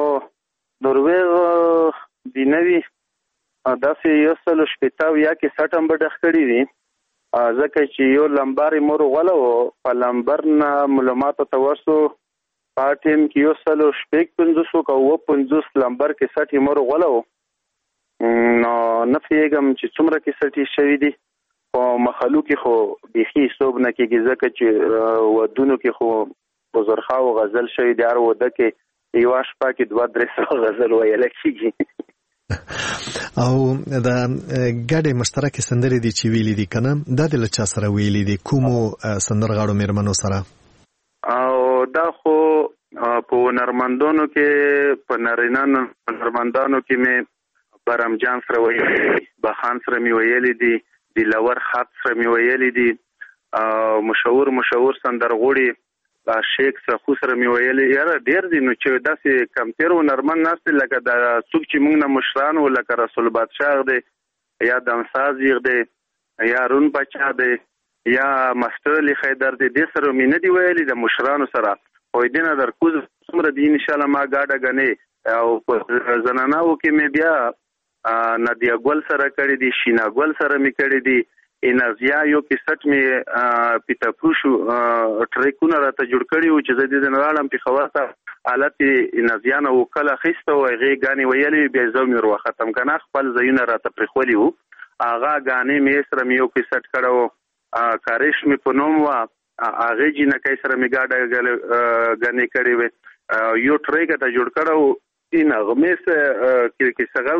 درویغ دي نه وي، داسې یو سلو شپېته او یا کیسټ هم به ډخ کړي دي، ځکه چې یو لمبر یې مور غوله و، په لمبر نه معلوماتو ته ورسو، په ټیم کې یو سلو شپږ پنځوس که اووه پنځوس لمبر کیسټ یې مور غوله و. نو نه پوهېږم چې څومره کیسټ یې شوي دي، په مخلو کې خو بیخي حساب نه کېږي، ځکه چې ودونو کې خو په زرخاو غزل شوي دي، هر واده کې یوه شپه کې دوه درې سوه غزل ویله کېږي. او دا ګډې مشترکې سندرې دي چې ویلې دي که نه، دا د له چا سره ویلې دي؟ کومو سندرغاړو مېرمنو سره؟ او دا خو په هنرمندانو کې، په نارینه هنرمندانو کې مې برم جان سره ویلې دي، بخان سره مې ویلې دي، دلاور خط سره مې ویلې دي، مشهور مشهور سندرغوړي شیخ سخو سره مې ویلې. یاره ډېر دي، نو چې داسې کمتیر هنرمند ناست دي، لکه د څوک چې موږ نه مشران وو، لکه رسول بادشاه دی، یا دمساز دی، یا رون بچا دی، یا ماستر علي خیدر دی، دې سره مې نه دي ویلې د مشرانو سره. خو دې نه درکوز څومره دي انشاءالله ما ګاډه ګنې، او په زناناو کې مې بیا نادیه ګل سره کړي دي، شینا ګل سره مې کړي دي، انازیا یو کیسټ مې پیټاپروشو ټریکونه راته جوړ کړي وو چې زه دې نه راړم پېښور ته، حالت انازیا نه وکله اخیسته و، هغې ګانې ویلې، بیا زه مې ور وختم که نه، خپل ځایونه راته پرېښولي وو، هغه ګانې مې سره مې یو کیسټ کړی و، کاریش مې په نوم وه، هغې جینکۍ سره مې ګاډه ګانې کړې وې، یو ټریک ته جوړ کړی و، این نغمې سره کیسه وې،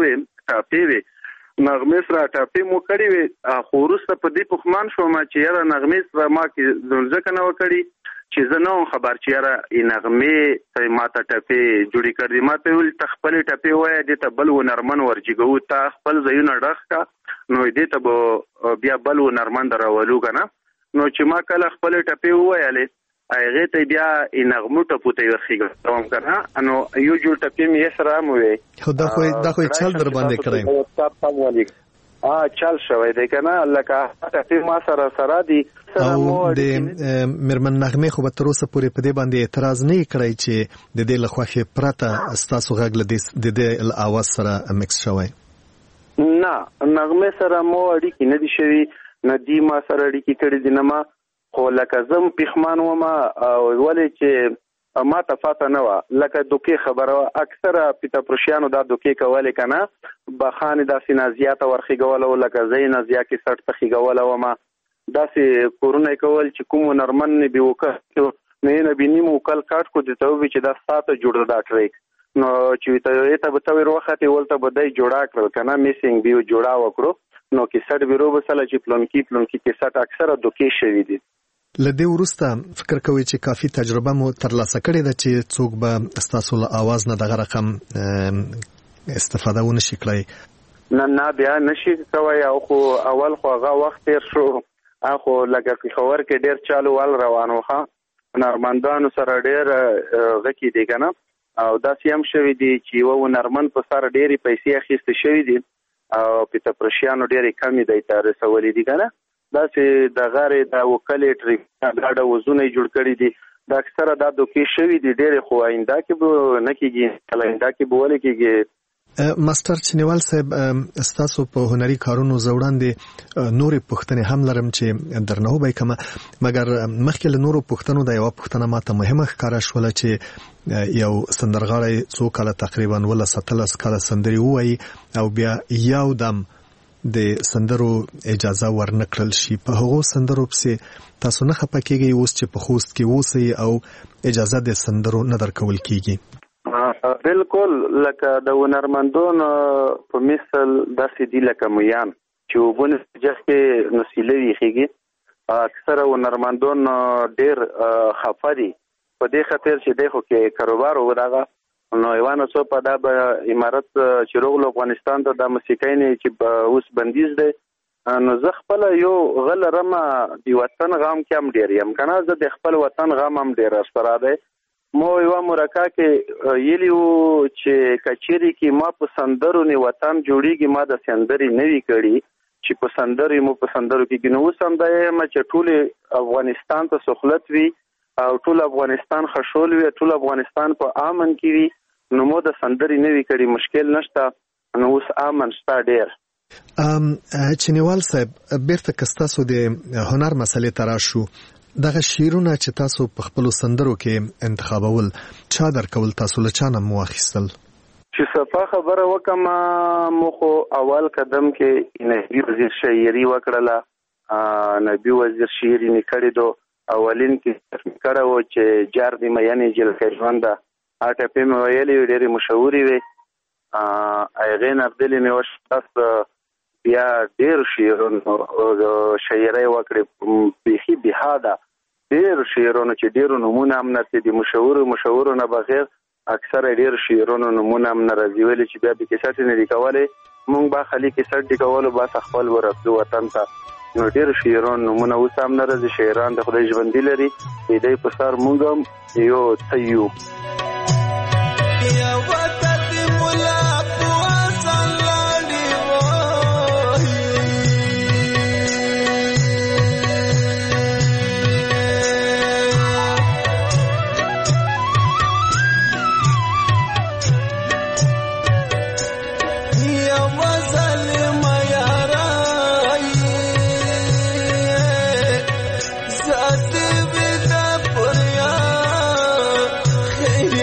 ټاپې وي نغمې سره ټاپې مو کړې وي خو وروسته په دې پښمان شوم چې یاره نغمې سره ما کې ځکه نه وکړي چې زه نه وم خبر چې یاره نغمې ته ما ته ټاپې جوړې کړې ما ته ویل ته خپلې ټاپې ووایه دې ته بل هنرمند ورجګوو ته خپل ځایونه ډک کړه نو دې ته به بیا بل هنرمند راولو که نه نو چې ما کله خپلې ټاپې وویلې هغې ته بیا نغمو ټپو ته یې ورخېږم که نه نو یو جوړ ټپې مې یې سره هم ووی خو دا خو دا خو چل در باندې کړی چل شوی دی که نه لکه ټپې ما سره سره دي او د میرمن نغمې خو به تر اوسه پورې په دې باندې اعتراض نه یې کړی چې د دې له خوښې پرته ستاسو غږ له د دې له اواز سره مکس شوی نه نغمې سره مو اړیکې نه دي شوي نه دي ما سره اړیکې کړي دي نه ما خو لکه زه پښمان وم ولې چې ما ته پاته نه وه لکه دوکې خبره وه اکثره پیتاپروشیانو دا دوکې کولې که نه بخانې داسې نازیه ته ورخېږوله و لکه زه یې نازیه کې سټ ته خېږوله ومه داسې کورونه یې کول چې کوم هنرمند نه بې وکړ نو یې نه بې نیم وکل کاټ کړو دې ته ووایي چې دا ستا ته جوړ دا ټریک نو چې ته ته به ته ور وختې ولته به دی جوړه کړل که نه میسینګ به یې جوړه وکړو نو کیسټ به روبسله چې پلونکي پلونکي کیسټ اکثره دوکې شوي دي له دې وروسته فکر کوئ چې کافي تجربه مو ترلاسه کړې ده چې څوک به ستاسو له اواز نه دغه رقم استفاده ونه شي کړی نه نه بیا نشي کوی او خو اول خو هغه وخت تېر شو خو لکه پېښور کې ډېر چالو وال روان و ښه هنرمندانو سره ډېر غکې دي که نه او داسې هم شوي دي چې یوه هنرمند په سر ډېرې پیسې اخیستې شوي دي او پیتاپروشیانو ډېرې کمې دی ته رسولي دي که نه داسې د غارې د وکلې ټریک ګاډه وزونه یې جوړ کړي دي دا اکثره دا دوکې شوي دي ډېرې خو آینده کې به نه کېږي آینده کې به ولې کېږي ماسټر چینوال صاحب ستاسو په هنري کارونو زه وړاندې نورې پوښتنې هم لرم چې درنه وبیکمه مګر مخکې له نورو پوښتنو دا یوه پوښتنه ماته مهمه ښکاره شوله چې یو سندرغاړی څو کاله تقریبا ولس اتلس کاله سندرې ووایي او بیا یو دم د سندرو اجازه ورنکړل شي په هغو سندرو پسې تاسو نه خپه کېږئ اوس چې په خوست کې اوسئ او اجازه د سندرو نه درکول کېږي بالکل لکه د هنرمندانو په مثل داسې دي لکه میان چې اوبه نسجخ کې نسیله ویښېږي اکثره هنرمندان ډېر خفه دي په دې خاطر چې دی خو کې کاروبار و دغه نو یوه ناڅاپه دا به امارت چې روغلو افغانستان ته دا موسیقۍ نه چې اوس بندیز دی نو زه خپله یو غل لرمه د وطن غم کې هم ډېر یم که نه زه د خپل وطن غم هم ډېر راسره دی مو یوه مرکه کې ویلي وو چې که چیرې کې ما په سندرو نه وطن جوړېږي ما د سندرې نه وي کړي چې په سندرې مو په سندرو کې نو اوس هم دا یم چې ټول افغانستان ته سهولت وي او ټول افغانستان خشول وي ټول افغانستان په امن کې وي نو مو د سندرې نه وي کړي مشکل نشته نو اوس امن شته ډېر ام چینوال صاحب بیرته که ستاسو د هنر مسلې ته راشو دغه شعرونه چې تاسو په خپلو سندرو کې انتخابول چا درکول تاسو له چا نه مو اخیستل چې صفا خبره وکړم مو خو اول قدم کې نبي وزیر شاعري وکړله نبي وزیر شعر یې کړی دو اولین کې کړه و چې جار دې مینې جلکه ژونده اټپې مې ویلې ډېرې مشهورې وې هغې نه بدلې مې وشته بیا ډېر شعرونو شاعرۍ وکړې بیخي بېحاده ډېر شعرونو چې ډېرو نومونه هم نه دي مشهورو مشهورو نه بغیر اکثره ډېر شعرونو نومونه هم نه راځي ولې چې بیا به کیسټ نه دي کولی مونږ به خالي کیسټ دي کولو بس خپل ورسلو وطن ته نو ډېر شعرونو نومونه اوس هم نه راځي شاعران د خدای ژوندي لري د دوی په سر مونږ هم یو څه یو Hey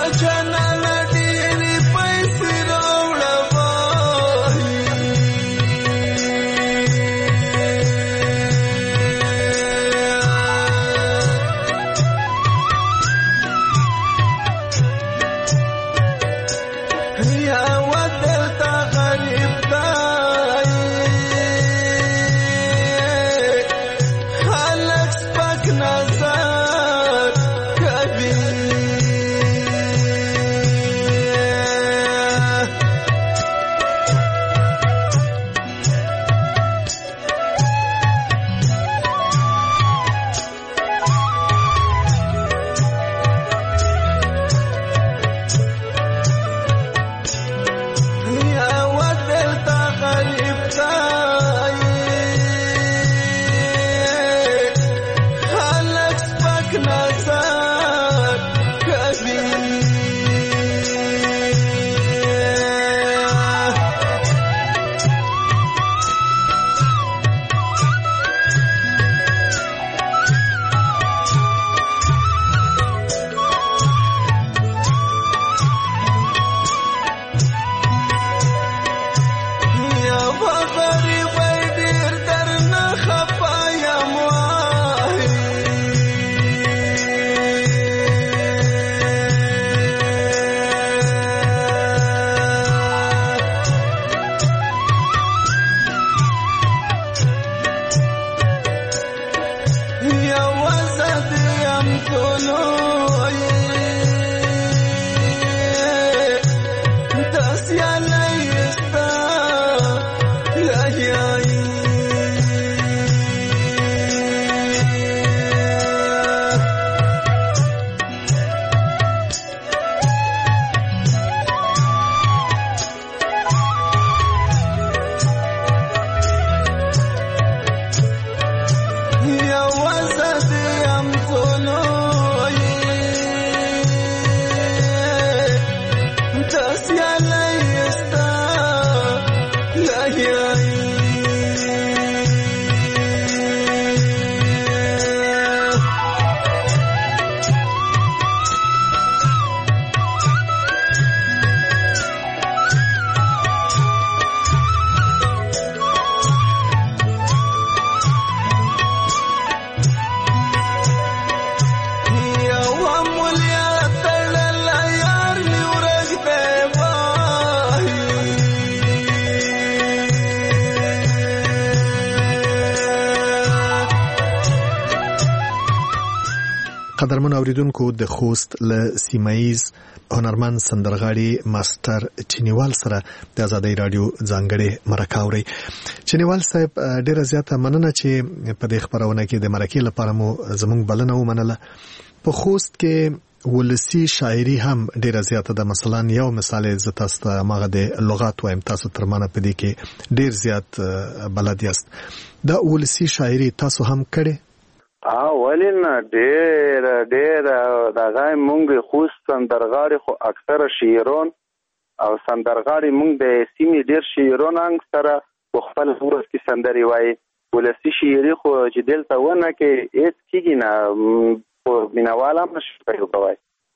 قدرمن اوریدونکو د خوست له سیمایز هنرمند سندرغاړي ماستر چینیوال سره د آزادۍ رادیو ځانګړي مرکه اوري. چینیوال صاحب ډیره زیاته مننه چې په دې خبرونه کې د مرکې لپاره مو زموږ بلنه ومنله. په خوست کې ولسی شاعري هم ډیره زیاته ده. مثلا یو مثال ز تاسو ته ماغه د لغات وایم، تاسو تر مانه په دې کې ډیر زیات بلد یاست. دا ولسی شاعري تاسو هم کړي؟ اه ولینه ډیر ډیر دغه مونږ خوست سندرغاړي خو اکثره شعرون او سندرغاړي مونږ د سیمې ډیر شعرون انګ سره په خپل ورس کې سندري وایي. ولسی شعري خو چې دلته ونه کې هیڅ کېږي نه، په مینواله مشکل کوي.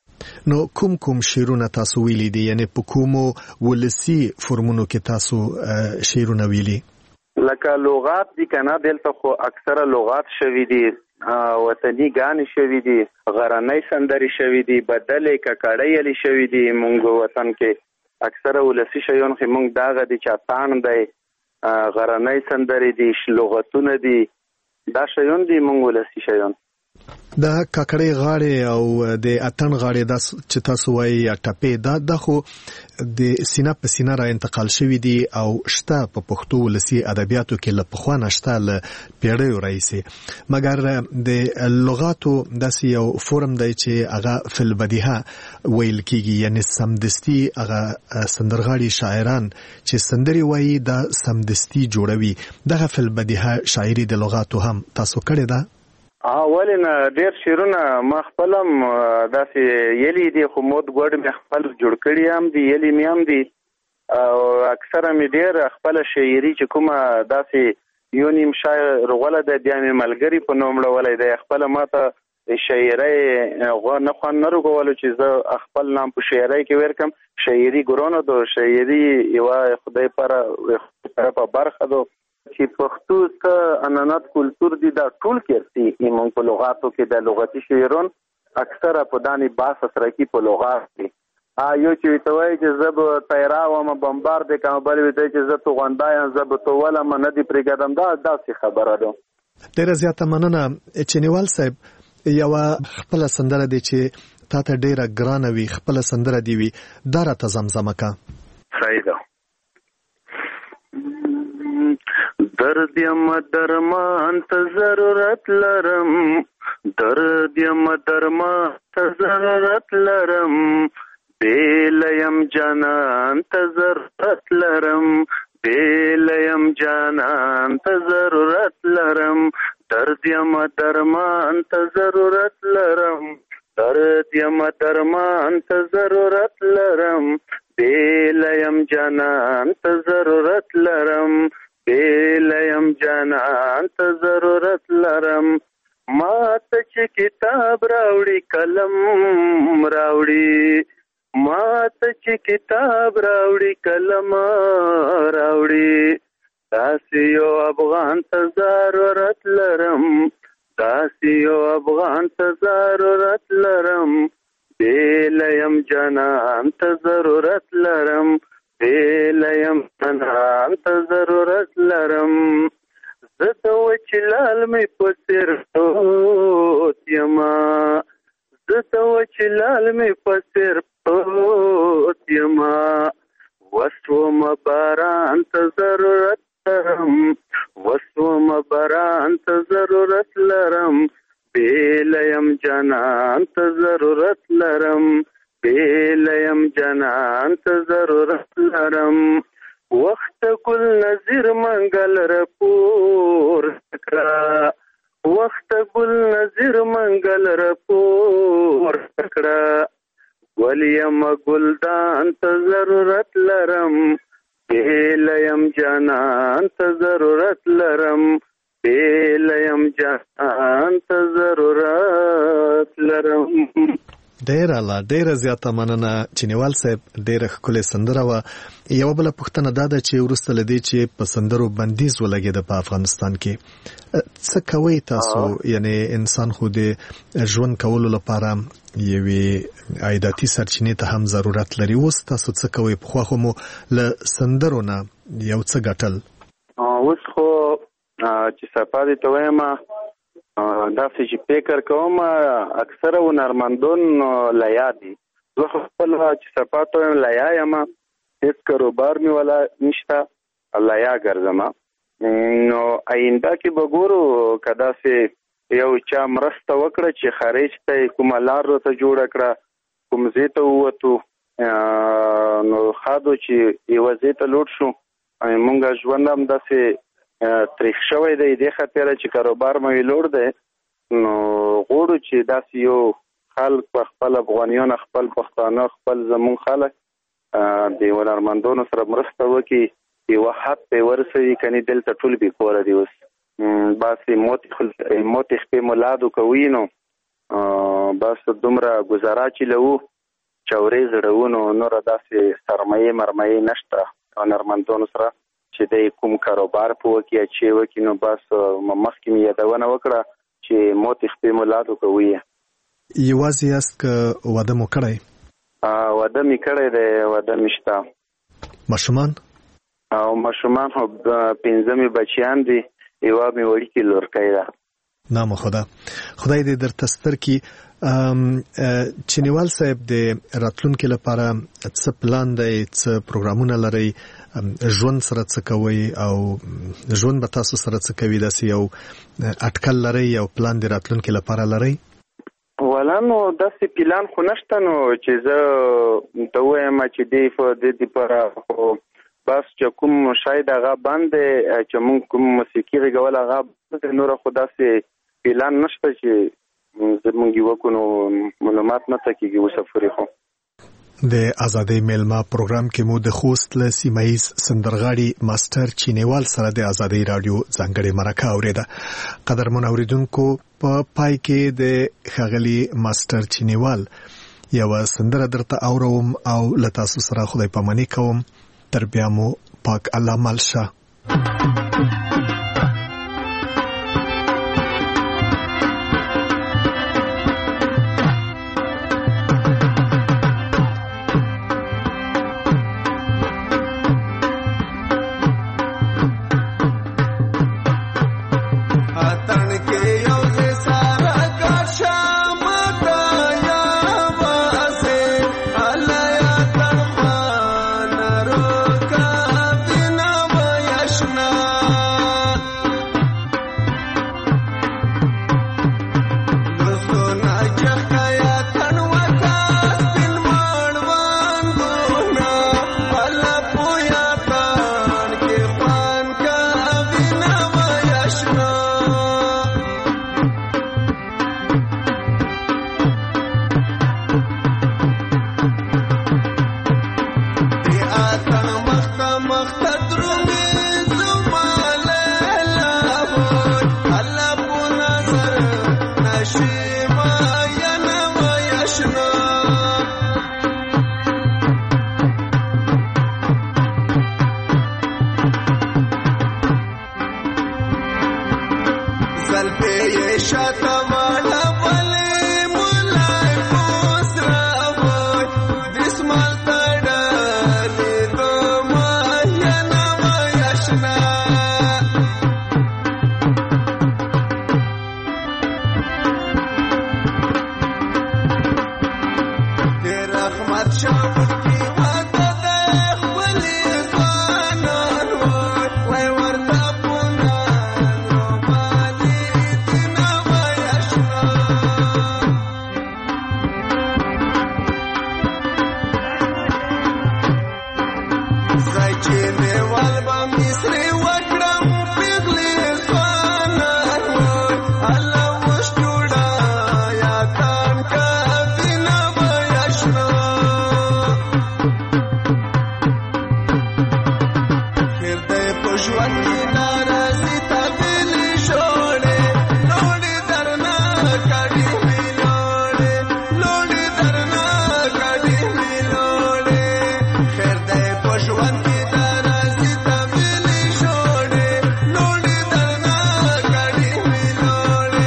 نو کوم کوم شعرونه تاسو ویلي دي؟ یعنی په کومو ولسی فرمونو کې تاسو شعرونه ویلي؟ لکه لغات دي کنه، دلته خو اکثره لغات شوي دي، وطني غانې شوي دي، غرنۍ سندري شوي دي، بدلې ککړۍ علي شوي دي. مونږ وطن کې اکثره ولسی شیون خو مونږ داغه دي چې اتان دی، غرنۍ سندري دي، لغتونه دي، دا شیون دي مونږ ولسی شیون. دا ککړې غاړې او د اتن غاړې دا چې تاسو وایي یا ټپې، دا د خو د سینه په سینه را انتقال شوي دي او شته په پښتو ولسی ادبیاتو کې له پخوا نه شته، له پیړیو راهیسې. مګر د لغاتو داسې یو فورم دی چې هغه فی البدیهه ویل کېږي، یعنی سمدستي هغه سندرغاړي شاعران چې سندرې وایي دا سمدستي جوړوي. دغه فی البدیهه شاعري د لغاتو هم تاسو کړې ده؟ اولین ډیر شعرونه ما خپلم داسې یلی دي، خو مود ګوډ مې خپل جوړ کړی هم دي، یلی مې هم دي، او اکثره مې ډیر خپل شاعري چې کومه داسې یو نیم شاعر غوله ده، بیا مې ملګری په نوم وړولای دی، خپل ماته شاعرۍ غوا نه خوان نه رګولو چې زه خپل نام په شاعرۍ کې ورکم. شاعري ګرانو دو شاعري یو خدای پر په برخه دو چې پښتو څخه انانات کلچر دي دا ټول کېرسي ایمون په لغاتو کې د لغتي شعرون اکثره په دانی باس سره کې په لغات دي. ا یو چې توای چې زب تیرا و م بمبار د کوم بل وی چې زه تو غونډایم زب تو ولا من نه دی پرګدم دا داسې خبره ده. ډیره زیاته مننه چنیوال صاحب. یو خپل سندره دی چې تا ته ډیره ګرانه وي خپل سندره دی وي دا راته زمزمه کا. صحیح ده. درد یم درمان ته ضرورت لرم درد یم درمان ته ضرورت لرم بیلیم جانان ته ضرورت لرم بیلیم جانان ته ضرورت لرم درد یم درمان ته ضرورت لرم درد یم درمان ته ضرورت لرم بیلیم جانان ته ضرورت لرم بیلیم جانان ته ضرورت لرم ما ته چې کتاب راوړي قلم راوړي ما ته چې کتاب راوړي قلم راوړي داسې یو افغان ته ضرورت لرم داسې یو افغان ته ضرورت لرم بیلیم جانان ته ضرورت لرم بیلیم جانان ته ضرورت لرم زه د وچې لال مې په څېر پروت یما زه د وچې لال مې په څېر پروت یما وسومه باران ته ضرورت لرم وسومه باران ته ضرورت لرم بیلیم جانان ته ضرورت لرم بیلیم جانان ته ضرورت لرم وخت ګل نظیر منګل رپور کړه وخت ګل نظیر منګل رپور کړه ولیم ګلدان ته ضرورت لرم بیلیم جانان ته ضرورت لرم بیلیم جانان ته ضرورت لرم. ډیره لا ډیره زیاته مننه چنیوال صاحب. ډیره ښکلې سندره وه. یوه بله پوښتنه دا ده چې وروسته له دې چې په سندرو بندیز ولګېده په افغانستان کې څه کوئ تاسو؟ یعنی انسان خو د ژوند کولو لپاره یوې عایداتي سرچینې ته هم ضرورت لري. اوس تاسو څه کوئ؟ پخوا خو مو له سندرو نه یو څه ګټل. اوس خو چې صفا دې ته وایم داسې چې فکر کوم اکثره هنرمندان لیا دي. زه خپل چې صفا ته وایم لیا یم هېڅ کاروبار مې ولا نشته لیا ګرځم. نو آینده کې به ګورو که داسې یو چا مرسته وکړه چې خارج ته کومه لار راته جوړه کړه کوم ځای ته ووتو نو ښه ده چې یوه ځای ته لوټ شو. مونږ ژوند هم داسې تریخ شوی دی دې خاطره چې کاروبار مې لوړ دی نو غواړو چې داسې یو خلک خپل افغانیان خپل پښتانه خپل زمون خلک د هنرمندانو سره مرسته وکړي یوه حد پرې ورسوي کنې دلته ټول بې کوره دي. اوس بس موتې خپې مولادو کوي نو بس دومره ګزاره چې لوو چورې زړوو نو نوره داسې سرمایې مرمایې نشته هنرمندانو سره چې د کوم کاروبار په وکړي چې وکړي نو بس مخکې مې یادونه وکړه چې موتې خپې مولادو کوي. یوازې یاست که واده مو کړی؟ واده مې کړی دی واده مې شته. ماشومان؟ او ماشومان خو پنځه مې بچیان دي یوه مې وړوکې لورکی ده. نام خدا خدای دې درته ستر کړي. چنیوال صاحب د راتلونکي لپاره څه پلان دی څه پروګرامونه لرئ ژوند سره څه کوئ او ژوند به تاسو سره څه کوي داسې یو اټکل لرئ یو پلان د راتلونکي لپاره لرئ؟ ولا نو داسې پلان خو نشته نو چې زه ته ووایم چې دې په دې دپاره بس چې کوم شاید هغه بند دی چې مونږ کوم موسیقي غږول هغه بند دی نوره خو داسې پلان نشته چې زمونږ یې وکړو نو معلومات نه تکېږي اوسه پورې. خو د ازادۍ میلمه پروګرام کې مو د خوست له سیمایي سندرغاړي ماستر چینیوال سره د ازادۍ راډیو ځانګړې مرکه اورېده. قدرمن اوریدونکو په پای کې د ښاغلي ماستر چینیوال یو سندره درته اورم او له تاسو سره خدای پاماني کوم. تر بیا مو پاک الله مل شه.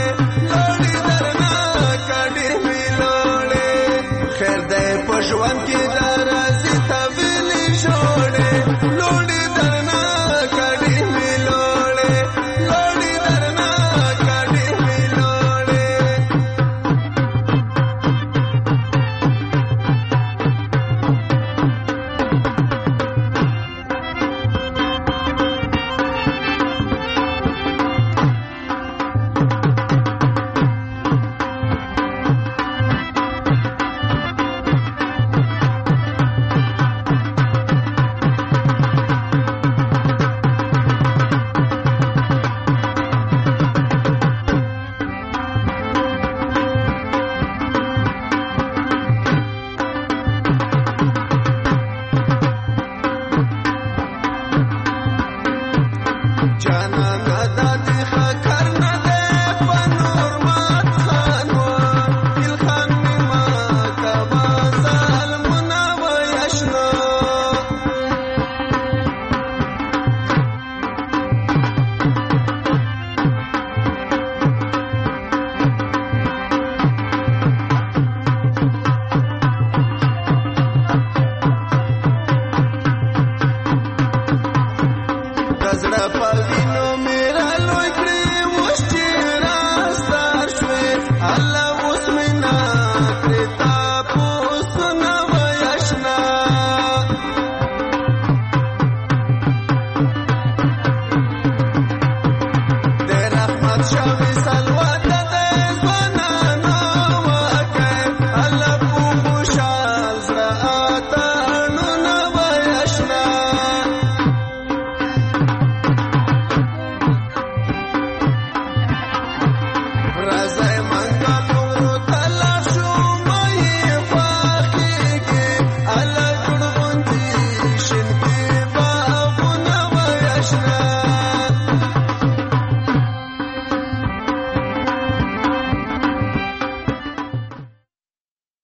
خیر دی په ژوند کې